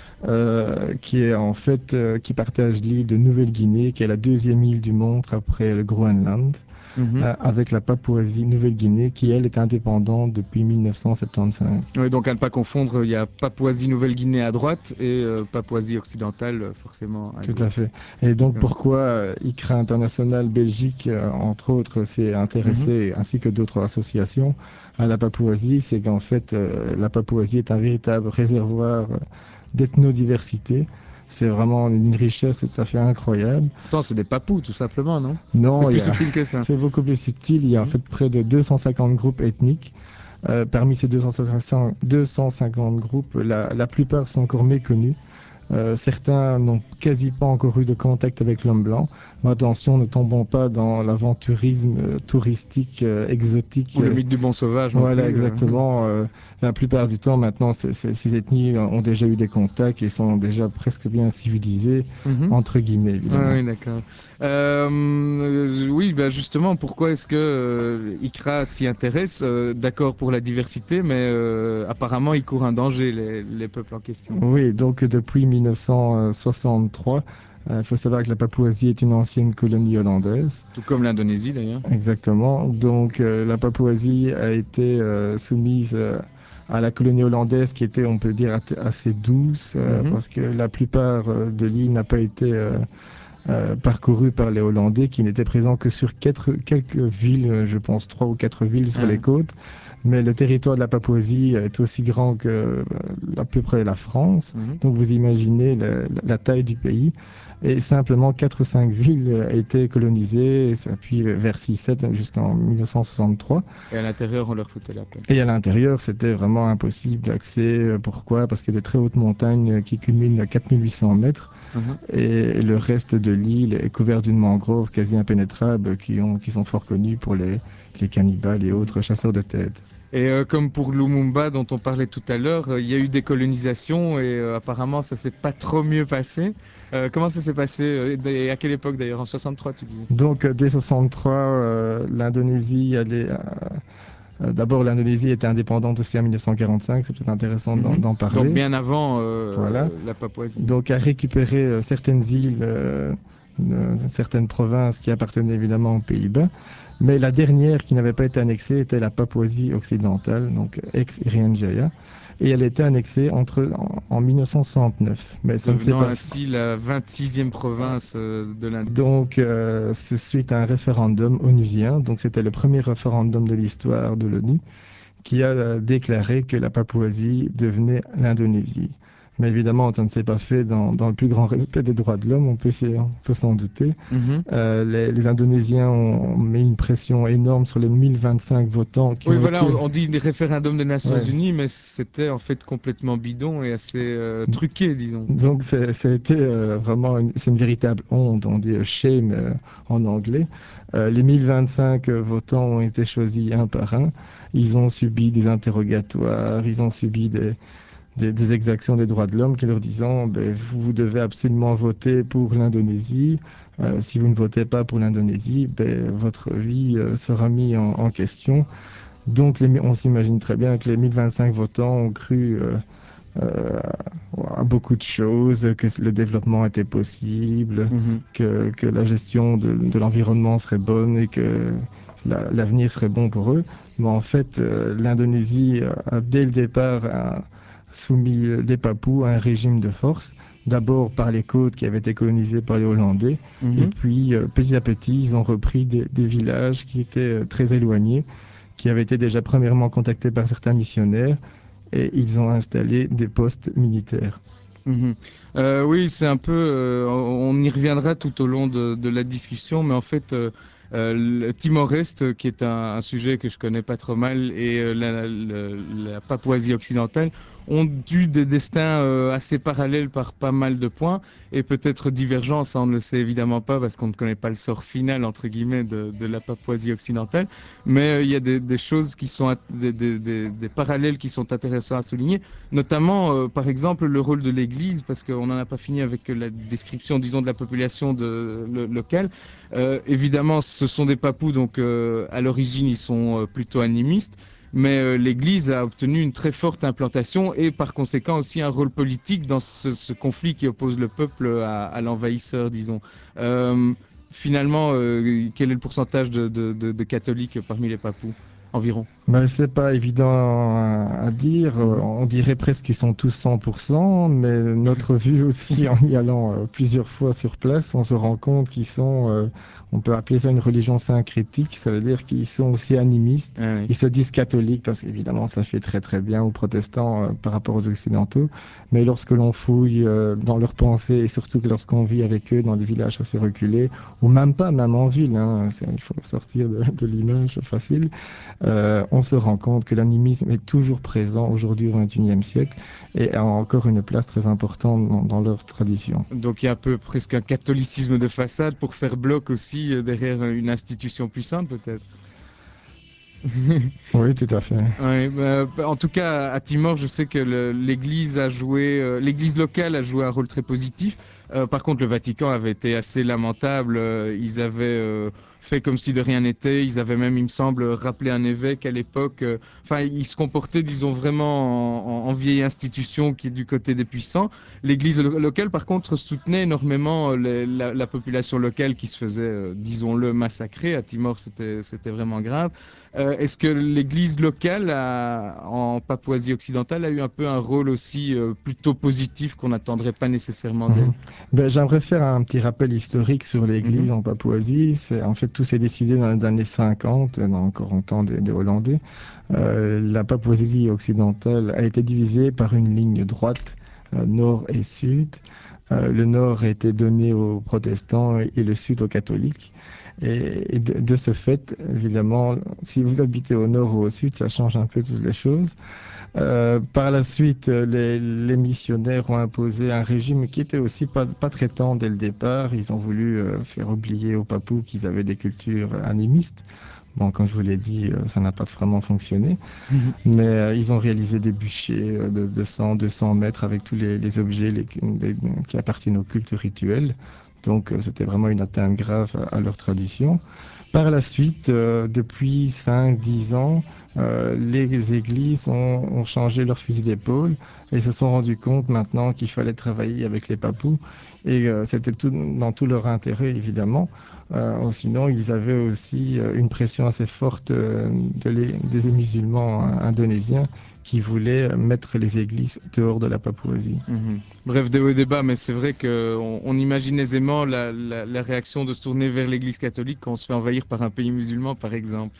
qui est en fait qui partage l'île de Nouvelle-Guinée, qui est la deuxième île du monde après le Groenland, Mhm. avec la Papouasie-Nouvelle-Guinée, qui elle est indépendante depuis 1975. Oui, donc à ne pas confondre, il y a Papouasie-Nouvelle-Guinée à droite et Papouasie occidentale, forcément à Tout à gauche. fait. Et donc D'accord. pourquoi ICRA International Belgique, entre autres, s'est Mhm. intéressé, ainsi que d'autres associations, à la Papouasie, c'est qu'en fait, la Papouasie est un véritable réservoir d'ethnodiversité. C'est vraiment une richesse tout à fait incroyable. Pourtant, c'est des papous, tout simplement, non? C'est Non, plus subtil que ça. c'est beaucoup plus subtil. Il y a en Mhm. fait près de 250 groupes ethniques. Parmi ces 250 groupes, la plupart sont encore méconnus. Certains n'ont quasi pas encore eu de contact avec l'homme blanc. Mais attention, ne tombons pas dans l'aventurisme touristique exotique. Ou le mythe du bon sauvage non Voilà, plus. exactement. La plupart du temps, maintenant, ces ethnies ont déjà eu des contacts et sont déjà presque bien civilisées, Mhm. entre guillemets, Ah évidemment. oui, d'accord. Oui, bah justement, pourquoi est-ce que ICRA s'y intéresse? D'accord pour la diversité, mais apparemment, ils courent un danger, les peuples en question. Oui, donc depuis 1963, il faut savoir que la Papouasie est une ancienne colonie hollandaise. Tout comme l'Indonésie, d'ailleurs. Exactement. Donc la Papouasie a été soumise à la colonie hollandaise qui était, on peut dire, assez douce Mhm. parce que la plupart de l'île n'a pas été parcourue par les Hollandais qui n'étaient présents que sur quelques villes, je pense trois ou quatre villes sur les Ah, côtes. Mais le territoire de la Papouasie est aussi grand que à peu près la France. mhm. Donc vous imaginez la taille du pays. Et simplement 4 ou 5 villes étaient colonisées, puis vers 6-7 jusqu'en 1963. Et à l'intérieur, on leur foutait la paix. Et à l'intérieur, c'était vraiment impossible d'accès. Pourquoi? Parce qu'il y a des très hautes montagnes qui culminent à 4800 mètres. Mhm. Et le reste de l'île est couvert d'une mangrove quasi impénétrable qui sont fort connus pour les cannibales et Mhm. autres chasseurs de têtes. Et comme pour Lumumba dont on parlait tout à l'heure, il y a eu des colonisations et apparemment ça s'est pas trop mieux passé. Comment ça s'est passé et à quelle époque d'ailleurs? En 63, tu disais? Donc, dès 63, l'Indonésie d'abord, l'Indonésie était indépendante aussi en 1945, c'est peut-être intéressant Mhm. d'en Donc parler. bien avant Voilà. la Papouasie. Donc, a récupéré certaines îles, certaines provinces qui appartenaient évidemment aux Pays-Bas. Mais la dernière qui n'avait pas été annexée était la Papouasie occidentale, donc ex-Irian Jaya. Et elle était annexée en 1969. Mais ça ne s'est Devenant pas. ainsi la 26e province de l'Inde. Donc, c'est suite à un référendum onusien. Donc, c'était le premier référendum de l'histoire de l'ONU qui a déclaré que la Papouasie devenait l'Indonésie. Mais évidemment, ça ne s'est pas fait dans le plus grand respect des droits de l'homme, on peut s'en douter. Mhm. Les Indonésiens ont mis une pression énorme sur les 1025 votants qui Oui, ont voilà, été... on dit des référendums des Nations Ouais. Unies, mais c'était en fait complètement bidon et assez truqué, disons. Donc, ça a été vraiment c'est une véritable honte, on dit shame en anglais. Les 1025 votants ont été choisis un par un. Ils ont subi des interrogatoires, ils ont subi des exactions des droits de l'homme qui leur disant ben, vous devez absolument voter pour l'Indonésie. Si vous ne votez pas pour l'Indonésie, ben, votre vie sera mise en question. Donc, on s'imagine très bien que les 1025 votants ont cru euh, à beaucoup de choses, que le développement était possible, Mhm. que la gestion de l'environnement serait bonne et que l'avenir serait bon pour eux. Mais en fait, l'Indonésie a dès le départ soumis les Papous à un régime de force d'abord par les côtes qui avaient été colonisées par les Hollandais, et Mhm. puis petit à petit, ils ont repris des villages qui étaient très éloignés, qui avaient été déjà premièrement contactés par certains missionnaires, et ils ont installé des postes militaires. Mhm. Oui, c'est un peu. On y reviendra tout au long de la discussion, mais en fait, le Timor-Est, qui est un sujet que je connais pas trop mal, et la Papouasie occidentale ont eu des destins assez parallèles par pas mal de points, et peut-être divergents. Ça, on ne le sait évidemment pas parce qu'on ne connaît pas le sort final entre guillemets de la Papouasie occidentale. Mais il y a des choses qui sont des parallèles qui sont intéressants à souligner. Notamment, par exemple, le rôle de l'Église, parce qu'on n'en a pas fini avec la description, disons, de la population locale. Évidemment, ce sont des Papous, donc à l'origine, ils sont plutôt animistes. Mais l'Église a obtenu une très forte implantation et par conséquent aussi un rôle politique dans ce conflit qui oppose le peuple à l'envahisseur, disons. Euh, Finalement, quel est le pourcentage de catholiques parmi les Papous environ? Ben, c'est pas évident à dire. Mhm. On dirait presque qu'ils sont tous 100%, mais notre vue aussi, en y allant plusieurs fois sur place, on se rend compte qu'ils sont, on peut appeler ça une religion syncrétique, ça veut dire qu'ils sont aussi animistes. Ah oui. Ils se disent catholiques parce qu'évidemment, ça fait très très bien aux protestants par rapport aux occidentaux. Mais lorsque l'on fouille dans leurs pensées et surtout que lorsqu'on vit avec eux dans des villages assez reculés, ou même pas, même en ville, hein, il faut sortir de l'image facile, on se rend compte que l'animisme est toujours présent aujourd'hui au XXIe siècle et a encore une place très importante dans leur tradition. Donc il y a un peu presque un catholicisme de façade pour faire bloc aussi derrière une institution puissante peut-être. Oui, tout à fait. Ouais, en tout cas, à Timor, je sais que l'Église a joué, l'Église locale a joué un rôle très positif. Par contre, le Vatican avait été assez lamentable. Ils avaient fait comme si de rien n'était. Ils avaient même, il me semble, rappelé un évêque à l'époque. Enfin, ils se comportaient, disons, vraiment en vieille institution qui est du côté des puissants. L'Église locale, par contre, soutenait énormément la population locale qui se faisait, disons-le, massacrer. À Timor, c'était vraiment grave. Est-ce que l'Église locale en Papouasie occidentale a eu un peu un rôle aussi plutôt positif qu'on n'attendrait pas nécessairement d'elle? Mhm. Ben, j'aimerais faire un petit rappel historique sur Mhm. l'Église en Papouasie. En fait, tout s'est décidé dans les années 50, encore en temps des Hollandais. La Papouasie occidentale a été divisée par une ligne droite, nord et sud. Le nord a été donné aux protestants et le sud aux catholiques. Et de ce fait, évidemment, si vous habitez au nord ou au sud, ça change un peu toutes les choses. Par la suite, les missionnaires ont imposé un régime qui était aussi pas traitant dès le départ. Ils ont voulu faire oublier aux Papous qu'ils avaient des cultures animistes. Bon, comme je vous l'ai dit, ça n'a pas vraiment fonctionné. Mhm. Mais ils ont réalisé des bûchers de 100, 200 mètres avec tous les objets qui appartiennent au culte rituel. Donc, c'était vraiment une atteinte grave à leur tradition. Par la suite, depuis 5, 10 ans, les églises ont changé leur fusil d'épaule et se sont rendus compte maintenant qu'il fallait travailler avec les papous. Et c'était dans tout leur intérêt, évidemment. Sinon, ils avaient aussi une pression assez forte des musulmans indonésiens qui voulaient mettre les églises dehors de la Papouasie. Mhm. Bref, des hauts et des bas, mais c'est vrai qu'on imagine aisément la réaction de se tourner vers l'Église catholique quand on se fait envahir par un pays musulman, par exemple.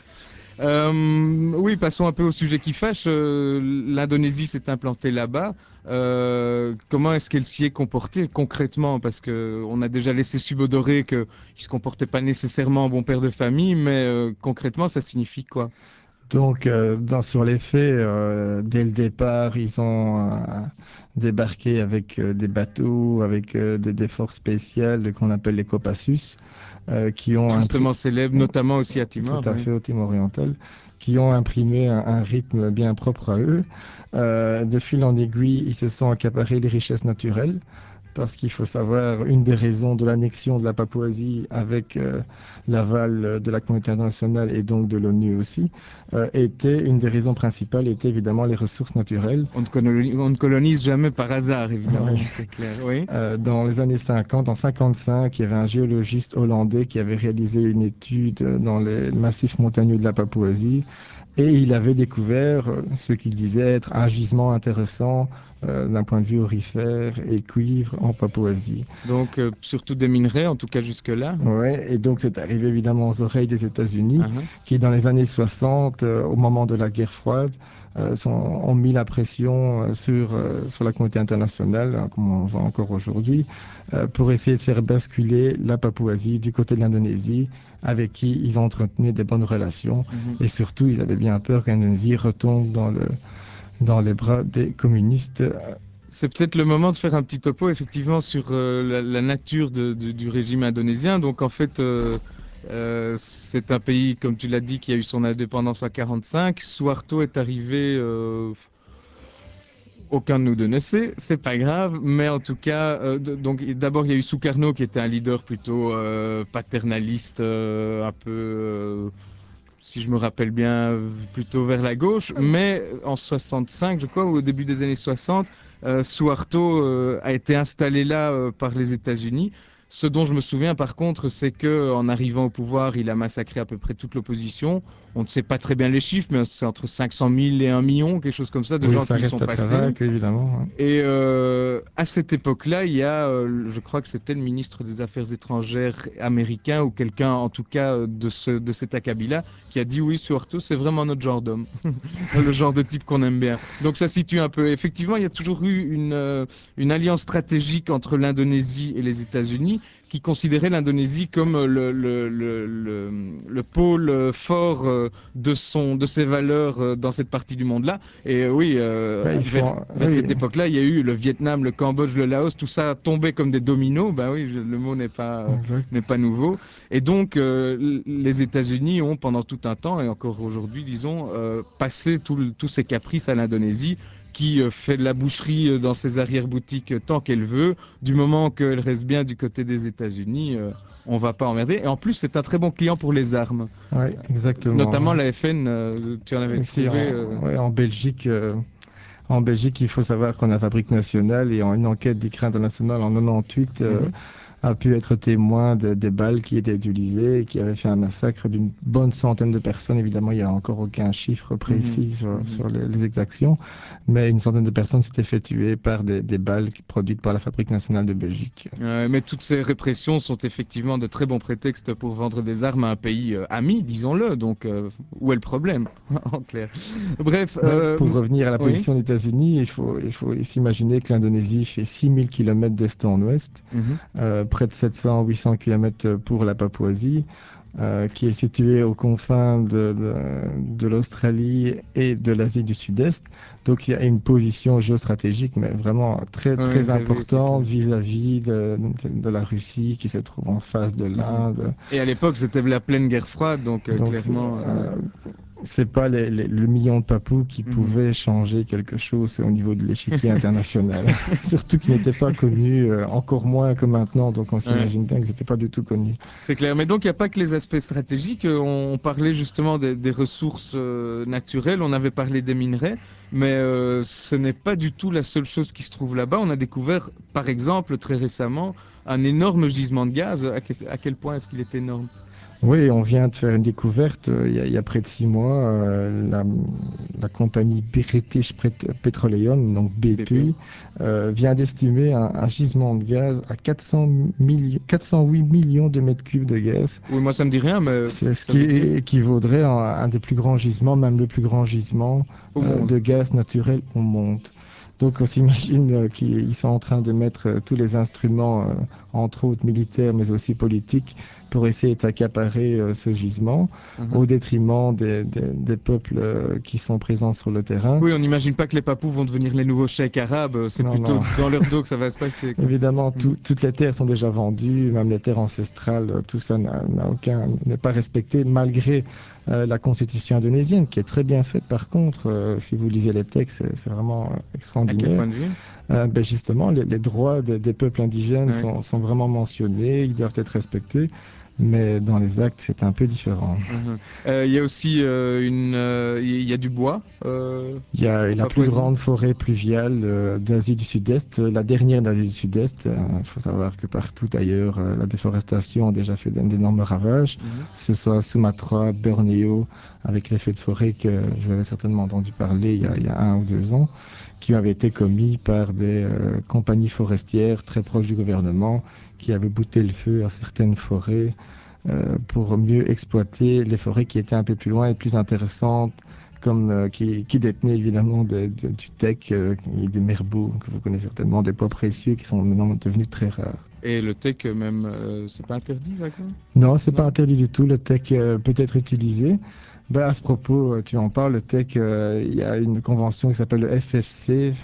Oui, passons un peu au sujet qui fâche. L'Indonésie s'est implantée là-bas. Comment est-ce qu'elle s'y est comportée concrètement? Parce que on a déjà laissé subodorer qu'il se comportait pas nécessairement en bon père de famille, mais concrètement, ça signifie quoi? Donc, sur les faits, dès le départ, ils ont débarqué avec des bateaux, avec des forces spéciales qu'on appelle les Copassus, qui ont Tristement célèbre, notamment aussi à tout Timor. à Oui. fait au Timor oriental, qui ont imprimé un rythme bien propre à eux. De fil en aiguille, ils se sont accaparés les richesses naturelles. Parce qu'il faut savoir, une des raisons de l'annexion de la Papouasie avec l'aval de la communauté internationale et donc de l'ONU aussi, une des raisons principales était évidemment les ressources naturelles. On ne colonise jamais par hasard, Oui. évidemment, c'est clair. Oui. Dans les années 50, en 55, il y avait un géologiste hollandais qui avait réalisé une étude dans les massifs montagneux de la Papouasie Et il avait découvert ce qu'il disait être un gisement intéressant d'un point de vue aurifère et cuivre en Papouasie. Donc, surtout des minerais, en tout cas jusque-là. Ouais, et donc c'est arrivé évidemment aux oreilles des États-Unis, Uh-huh. qui dans les années 60, au moment de la guerre froide, ont mis la pression sur la communauté internationale, hein, comme on voit encore aujourd'hui, pour essayer de faire basculer la Papouasie du côté de l'Indonésie, avec qui ils entretenaient des bonnes relations. Mhm. Et surtout, ils avaient bien peur que l'Indonésie retombe dans les bras des communistes. C'est peut-être le moment de faire un petit topo effectivement sur la nature du régime indonésien. Donc en fait, c'est un pays, comme tu l'as dit, qui a eu son indépendance en 45. Suharto est arrivé, aucun de nous deux ne sait, c'est pas grave, mais en tout cas, donc d'abord il y a eu Sukarno qui était un leader plutôt paternaliste, un peu si je me rappelle bien, plutôt vers la gauche. Mais en 65, je crois, ou au début des années 60, Suharto a été installé là par les États-Unis. Ce dont je me souviens, par contre, c'est que en arrivant au pouvoir, il a massacré à peu près toute l'opposition. On ne sait pas très bien les chiffres, mais c'est entre 500 000 et 1 million, quelque chose comme ça, de Oui, gens ça qui y sont reste très passés. vague, évidemment, hein. Et à cette époque-là, il y a, je crois que c'était le ministre des Affaires étrangères américain ou quelqu'un, en tout cas, de cet acabit-là, qui a dit oui, Suharto, c'est vraiment notre genre d'homme, le genre de type qu'on aime bien. Donc ça situe un peu. Effectivement, il y a toujours eu une alliance stratégique entre l'Indonésie et les États-Unis, qui considérait l'Indonésie comme le pôle fort de ses valeurs dans cette partie du monde-là. Et oui, Ouais, vers oui, cette époque-là, il y a eu le Vietnam, le Cambodge, le Laos, tout ça tombait comme des dominos. Ben oui, le mot exact. n'est pas nouveau. Et donc, les États-Unis ont pendant tout un temps, et encore aujourd'hui, disons, passé tous ces caprices à l'Indonésie, qui fait de la boucherie dans ses arrière-boutiques tant qu'elle veut. Du moment qu'elle reste bien du côté des États-Unis, on va pas emmerder. Et en plus, c'est un très bon client pour les armes. Oui, exactement. Notamment la FN, tu en avais Ici, trouvé. ouais, en Belgique, il faut savoir qu'on a Fabrique nationale et en une enquête d'ICRA internationale en 98 Mhm. a pu être témoin des balles qui étaient utilisées et qui avaient fait un massacre d'une bonne centaine de personnes. Évidemment, il n'y a encore aucun chiffre Mhm. précis Mhm. sur les exactions, mais une centaine de personnes s'étaient fait tuer par des balles produites par la Fabrique nationale de Belgique. Mais toutes ces répressions sont effectivement de très bons prétextes pour vendre des armes à un pays ami, disons-le. Donc, où est le problème, en clair? Bref, Mais pour revenir à la oui. position des États-Unis, il faut s'imaginer que l'Indonésie fait 6000 km d'est en ouest, Mhm. près de 700-800 km pour la Papouasie, qui est située aux confins de l'Australie et de l'Asie du Sud-Est. Donc il y a une position géostratégique, mais vraiment très, Oui, très rêvé, c'est importante clair. vis-à-vis de la Russie qui se trouve en face de Mhm. l'Inde. Et à l'époque, c'était la pleine guerre froide, donc Donc clairement. c'est pas le million de papous qui Mhm. pouvait changer quelque chose au niveau de l'échiquier international. Surtout qu'ils n'étaient pas connus, encore moins que maintenant, donc on Ouais. s'imagine bien qu'ils n'étaient pas du tout connus. C'est clair. Mais donc, il n'y a pas que les aspects stratégiques. On parlait justement des ressources naturelles. On avait parlé des minerais. Mais ce n'est pas du tout la seule chose qui se trouve là-bas. On a découvert, par exemple, très récemment, un énorme gisement de gaz. À quel point est-ce qu'il est énorme? Oui, on vient de faire une découverte il y a près de 6 mois. La compagnie British Petroleum, donc BP. BP, vient d'estimer un gisement de gaz à 408 millions de mètres cubes de gaz. Oui, moi, ça me dit rien, mais C'est ce ça qui veut dire équivaudrait à un des plus grands gisements, même le plus grand gisement au monde. de gaz naturel au monde. Donc on s'imagine qu'ils sont en train de mettre tous les instruments, entre autres militaires, mais aussi politiques, pour essayer de s'accaparer ce gisement Mhm. au détriment des peuples qui sont présents sur le terrain. Oui, on n'imagine pas que les papous vont devenir les nouveaux cheikhs arabes. C'est Non, plutôt non. dans leur dos que ça va se passer, quoi. Évidemment, Mhm. toutes les terres sont déjà vendues, même les terres ancestrales, tout ça n'est pas respecté, malgré la constitution indonésienne, qui est très bien faite. Par contre, si vous lisez les textes, c'est vraiment À quel extraordinaire. point de vue? Ben justement, les droits des peuples indigènes Ouais. sont vraiment mentionnés, ils doivent être respectés. mais dans les actes, c'est un peu différent. Il y a aussi il y a du bois Il y a en la plus Papouasie. grande forêt pluviale d'Asie du Sud-Est, la dernière d'Asie du Sud-Est. Il faut savoir que partout ailleurs, la déforestation a déjà fait d'énormes ravages, Mhm. que ce soit Sumatra, Bornéo, avec les feux de forêt que vous avez certainement entendu parler il y a 1 ou 2 ans, qui avaient été commis par des compagnies forestières très proches du gouvernement, qui avaient bouté le feu à certaines forêts pour mieux exploiter les forêts qui étaient un peu plus loin et plus intéressantes, comme qui détenaient évidemment du teck et du merbeau, que vous connaissez certainement, des bois précieux qui sont maintenant devenus très rares. Et le tech, même, c'est pas interdit, vaguement? Non, c'est pas Non? interdit du tout, le teck peut être utilisé. Ben, à ce propos, tu en parles, le teck, il y a une convention qui s'appelle le FFC,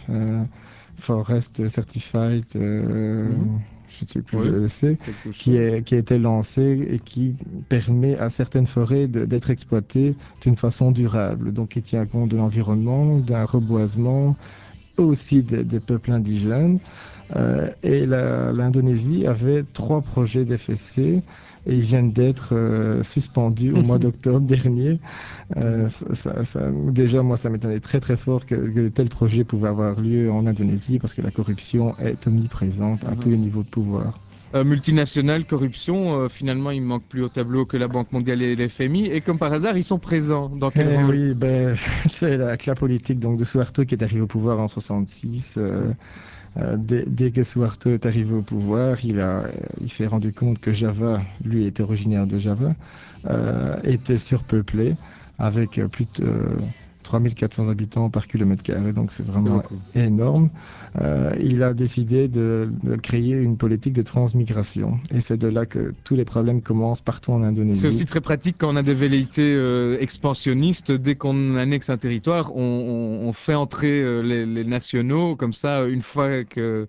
Forest Certified, Mhm. je ne sais plus Oui, le C, quelque chose. qui a été lancé et qui permet à certaines forêts d'être exploitées d'une façon durable. Donc, qui tient compte de l'environnement, d'un reboisement, aussi des peuples indigènes. Et l'Indonésie avait 3 projets d'FSC et ils viennent d'être suspendus au mois d'octobre dernier. Mhm. Déjà, moi, ça m'étonnait très très fort que tel projet pouvait avoir lieu en Indonésie parce que la corruption est omniprésente à tous Mhm. les niveaux de pouvoir. Multinationales, corruption, finalement, il manque plus au tableau que la Banque mondiale et l'FMI. Et comme par hasard, ils sont présents. Dans quel Eh rôle? oui, ben, c'est la politique donc, de Suharto qui est arrivé au pouvoir en 66. Dès que Suharto est arrivé au pouvoir, il s'est rendu compte que Java, lui était originaire de Java, était surpeuplé avec plus de 3400 habitants par kilomètre carré, donc c'est C'est vraiment beaucoup. énorme. Il a décidé de créer une politique de transmigration et c'est de là que tous les problèmes commencent partout en C'est Indonésie. aussi très pratique quand on a des velléités expansionnistes. Dès qu'on annexe un territoire, on fait entrer les nationaux. Comme ça, une fois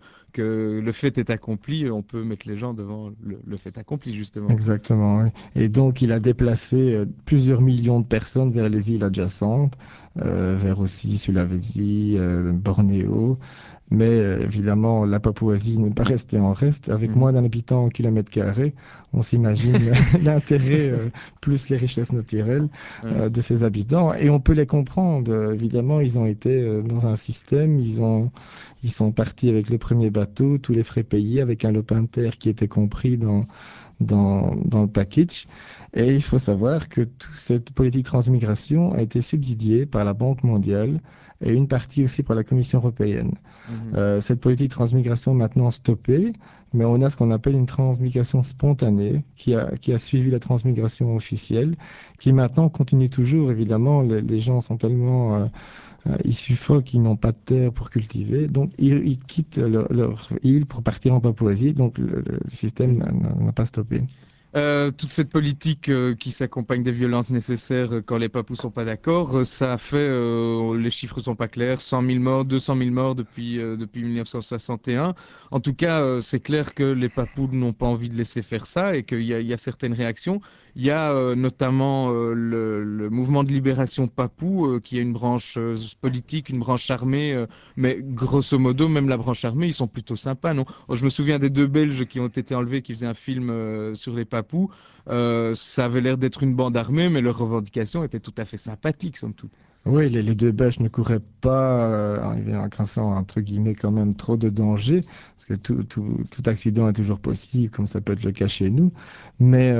que le fait est accompli, on peut mettre les gens devant le fait accompli, justement. Exactement, oui. Et donc, il a déplacé plusieurs millions de personnes vers les îles adjacentes, vers aussi Sulawesi, Bornéo. Mais évidemment, la Papouasie n'est pas restée en reste. Avec Mhm. moins d'un habitant au kilomètre carré, on s'imagine l'intérêt, plus les richesses naturelles Ouais. de ces habitants. Et on peut les comprendre. Évidemment, ils ont été dans un système, ils sont partis avec le premier bateau, tous les frais payés, avec un lopin de terre qui était compris dans le package. Et il faut savoir que toute cette politique transmigration a été subsidiée par la Banque mondiale et une partie aussi par la Commission européenne. Mhm. Cette politique transmigration est maintenant stoppée, mais on a ce qu'on appelle une transmigration spontanée qui a suivi la transmigration officielle, qui maintenant continue toujours. Évidemment, les gens sont tellement ils suffoquent, ils n'ont pas de terre pour cultiver, donc ils quittent leur île pour partir en Papouasie, donc le système Mhm. n'a pas stoppé. Toute cette politique qui s'accompagne des violences nécessaires quand les Papous sont pas d'accord, ça a fait, les chiffres sont pas clairs, 100 000 morts, 200 000 morts depuis 1961. En tout cas, c'est clair que les Papous n'ont pas envie de laisser faire ça et il y a certaines réactions. Il y a notamment le mouvement de libération Papou, qui est une branche politique, une branche armée, mais grosso modo, même la branche armée, ils sont plutôt sympas, non? Oh, je me souviens des deux Belges qui ont été enlevés, qui faisaient un film sur les Papous. Ça avait l'air d'être une bande armée, mais leurs revendications étaient tout à fait sympathiques, somme toute. Oui, les deux bêches ne couraient pas, en craçant entre guillemets quand même trop de danger, parce que tout accident est toujours possible, comme ça peut être le cas chez nous, mais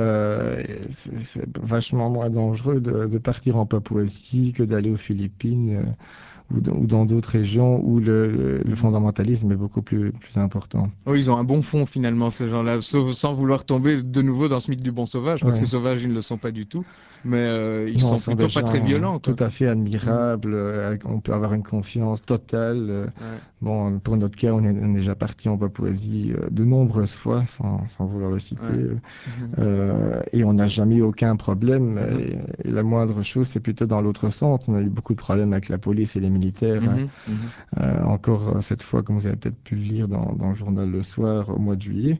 c'est vachement moins dangereux de partir en Papouasie que d'aller aux Philippines. Ou dans d'autres régions où le Mhm. fondamentalisme est beaucoup plus important. Oui, ils ont un bon fond finalement, ces gens-là, sans vouloir tomber de nouveau dans ce mythe du bon sauvage, parce que Ouais. sauvages, ils ne le sont pas du tout, mais ils Non, sont ce sont des plutôt pas très gens violents, tout quoi. à fait Mhm. admirables. On peut avoir une confiance totale. Ouais. Bon, pour notre cas, on est déjà parti en Papouasie de nombreuses fois, sans vouloir le citer. Ouais. Mhm. Et on n'a jamais eu aucun problème. Mhm. Et la moindre chose, c'est plutôt dans l'autre sens. On a eu beaucoup de problèmes avec la police et les militaire. Mhm, mhm. Encore cette fois, comme vous avez peut-être pu le lire dans le journal Le Soir au mois de juillet.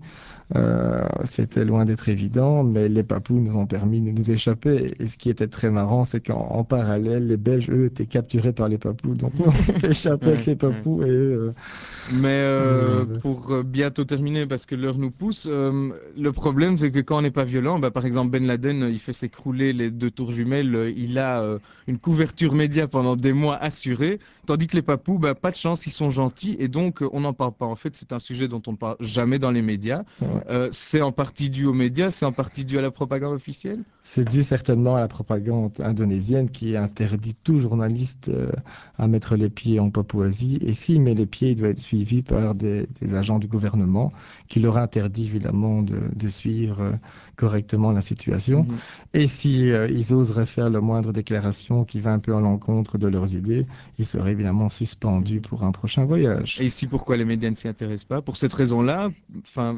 C'était loin d'être évident, mais les Papous nous ont permis de nous échapper. Et ce qui était très marrant, c'est qu'en parallèle, les Belges, eux, étaient capturés par les Papous. Donc nous, on s'est échappé avec Ouais, les ouais. Papous et eux, Mais l'inverse. pour bientôt terminer, parce que l'heure nous pousse, le problème c'est que quand on n'est pas violent, bah, par exemple Ben Laden, il fait s'écrouler les deux tours jumelles, il a une couverture média pendant des mois assurée, tandis que les papous, bah, pas de chance, ils sont gentils et donc on n'en parle pas. En fait, c'est un sujet dont on ne parle jamais dans les médias. Ouais. C'est en partie dû aux médias, c'est en partie dû à la propagande officielle. C'est dû certainement à la propagande indonésienne qui interdit tout journaliste à mettre les pieds en Papouasie. Et s'il met les pieds, il doit être suivi par des agents du gouvernement qui leur interdit évidemment de suivre correctement la situation. Mhm. Et si ils oseraient faire la moindre déclaration qui va un peu à l'encontre de leurs idées, ils seraient évidemment suspendus Mhm. pour un prochain voyage. Et ici, pourquoi les médias ne s'y intéressent pas? Pour cette raison-là, enfin,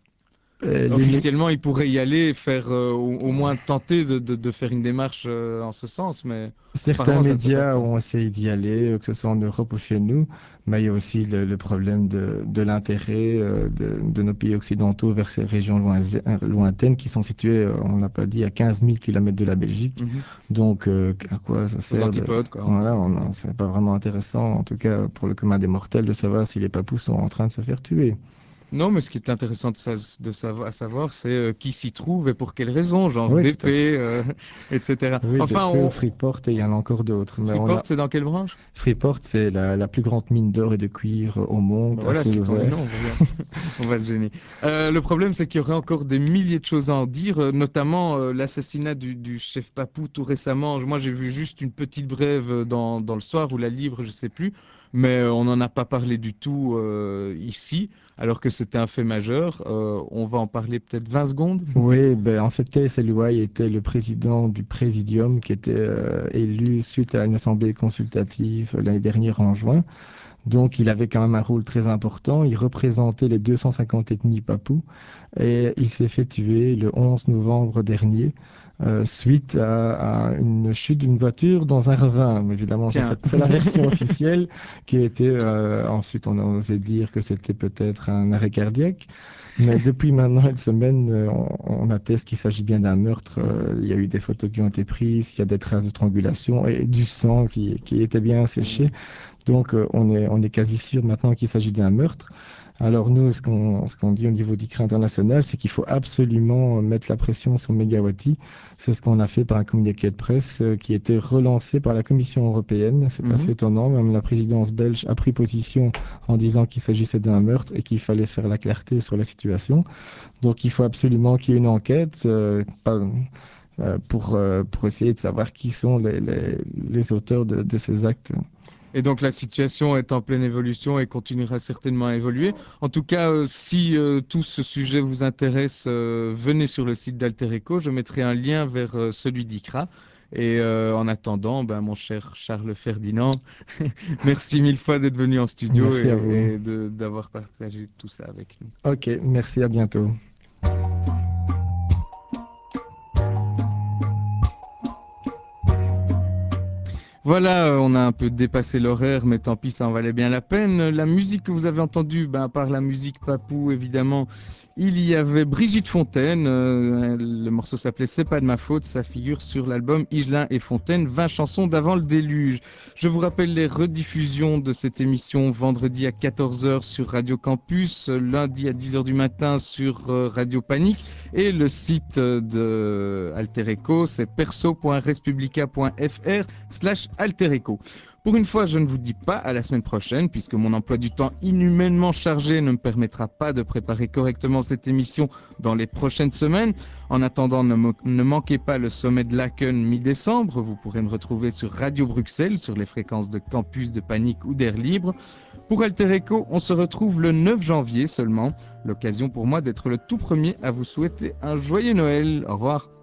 Les, mé- officiellement, il pourrait y aller, et faire au moins tenter de faire une démarche en ce sens, mais Certains apparemment ça ne se passe médias pas. ont essayé d'y aller, que ce soit en Europe ou chez nous, mais il y a aussi le problème de l'intérêt de nos pays occidentaux vers ces régions lointaines qui sont situées, on l'a pas dit, à 15 000 kilomètres de la Belgique. Mhm. Donc, à quoi ça Aux sert de... antipodes, quoi, en Voilà, fait. c'est pas vraiment intéressant, en tout cas pour le commun des mortels, de savoir si les papous sont en train de se faire tuer. Non, mais ce qui est intéressant à savoir, c'est qui s'y trouve et pour quelles raisons, genre Oui, tout à BP, fait. etc. Oui, Enfin, BP ou Freeport, et il y en a encore d'autres, mais on Freeport, a... c'est dans quelle branche? Freeport, c'est la plus grande mine d'or et de cuivre au Ben monde, à voilà, ciel citons les ouvert. noms, regarde. On va se gêner. Le problème, c'est qu'il y aurait encore des milliers de choses à en dire, notamment l'assassinat du chef Papou tout récemment. Moi, j'ai vu juste une petite brève dans le Soir ou la Libre, je sais plus, mais on n'en a pas parlé du tout ici, alors que c'était un fait majeur. On va en parler peut-être 20 secondes. Oui, ben, en fait, T.S. Eliot était le président du Présidium qui était élu suite à une assemblée consultative l'année dernière en juin. Donc, il avait quand même un rôle très important. Il représentait les 250 ethnies papoues et il s'est fait tuer le 11 novembre dernier suite à une chute d'une voiture dans un ravin. Mais évidemment, ça, Tiens. c'est la version officielle qui a été... ensuite, on a osé dire que c'était peut-être un arrêt cardiaque. Mais depuis maintenant une semaine, on atteste qu'il s'agit bien d'un meurtre. Il y a eu des photos qui ont été prises, il y a des traces de strangulation et du sang qui était bien séché. Donc, on est quasi sûr maintenant qu'il s'agit d'un meurtre. Alors, nous, ce qu'on dit au niveau d'ICRA international, c'est qu'il faut absolument mettre la pression sur Megawati. C'est ce qu'on a fait par un communiqué de presse qui a été relancé par la Commission européenne. C'est assez Mhm. étonnant. Même la présidence belge a pris position en disant qu'il s'agissait d'un meurtre et qu'il fallait faire la clarté sur la situation. Donc, il faut absolument qu'il y ait une enquête pour essayer de savoir qui sont les auteurs de ces actes. Et donc la situation est en pleine évolution et continuera certainement à évoluer. En tout cas, si tout ce sujet vous intéresse, venez sur le site d'Alter Echo. Je mettrai un lien vers celui d'ICRA. Et en attendant, ben, mon cher Charles Ferdinand, merci mille fois d'être venu en studio Merci à vous. et d'avoir partagé tout ça avec nous. Ok, merci, à bientôt. Voilà, on a un peu dépassé l'horaire, mais tant pis, ça en valait bien la peine. La musique que vous avez entendue, ben, à part la musique Papou, évidemment, il y avait Brigitte Fontaine. Le morceau s'appelait C'est pas de ma faute. Ça figure sur l'album Higelin et Fontaine, 20 chansons d'avant le déluge. Je vous rappelle les rediffusions de cette émission vendredi à 14 heures sur Radio Campus, lundi à 10 heures du matin sur Radio Panique et le site de Alter Echo, c'est perso.respublica.fr/altereco. Pour une fois, je ne vous dis pas à la semaine prochaine, puisque mon emploi du temps inhumainement chargé ne me permettra pas de préparer correctement cette émission dans les prochaines semaines. En attendant, ne manquez pas le sommet de Laken mi-décembre. Vous pourrez me retrouver sur Radio Bruxelles, sur les fréquences de Campus, de Panique ou d'Air Libre. Pour Alter Echo, on se retrouve le 9 janvier seulement. L'occasion pour moi d'être le tout premier à vous souhaiter un joyeux Noël. Au revoir.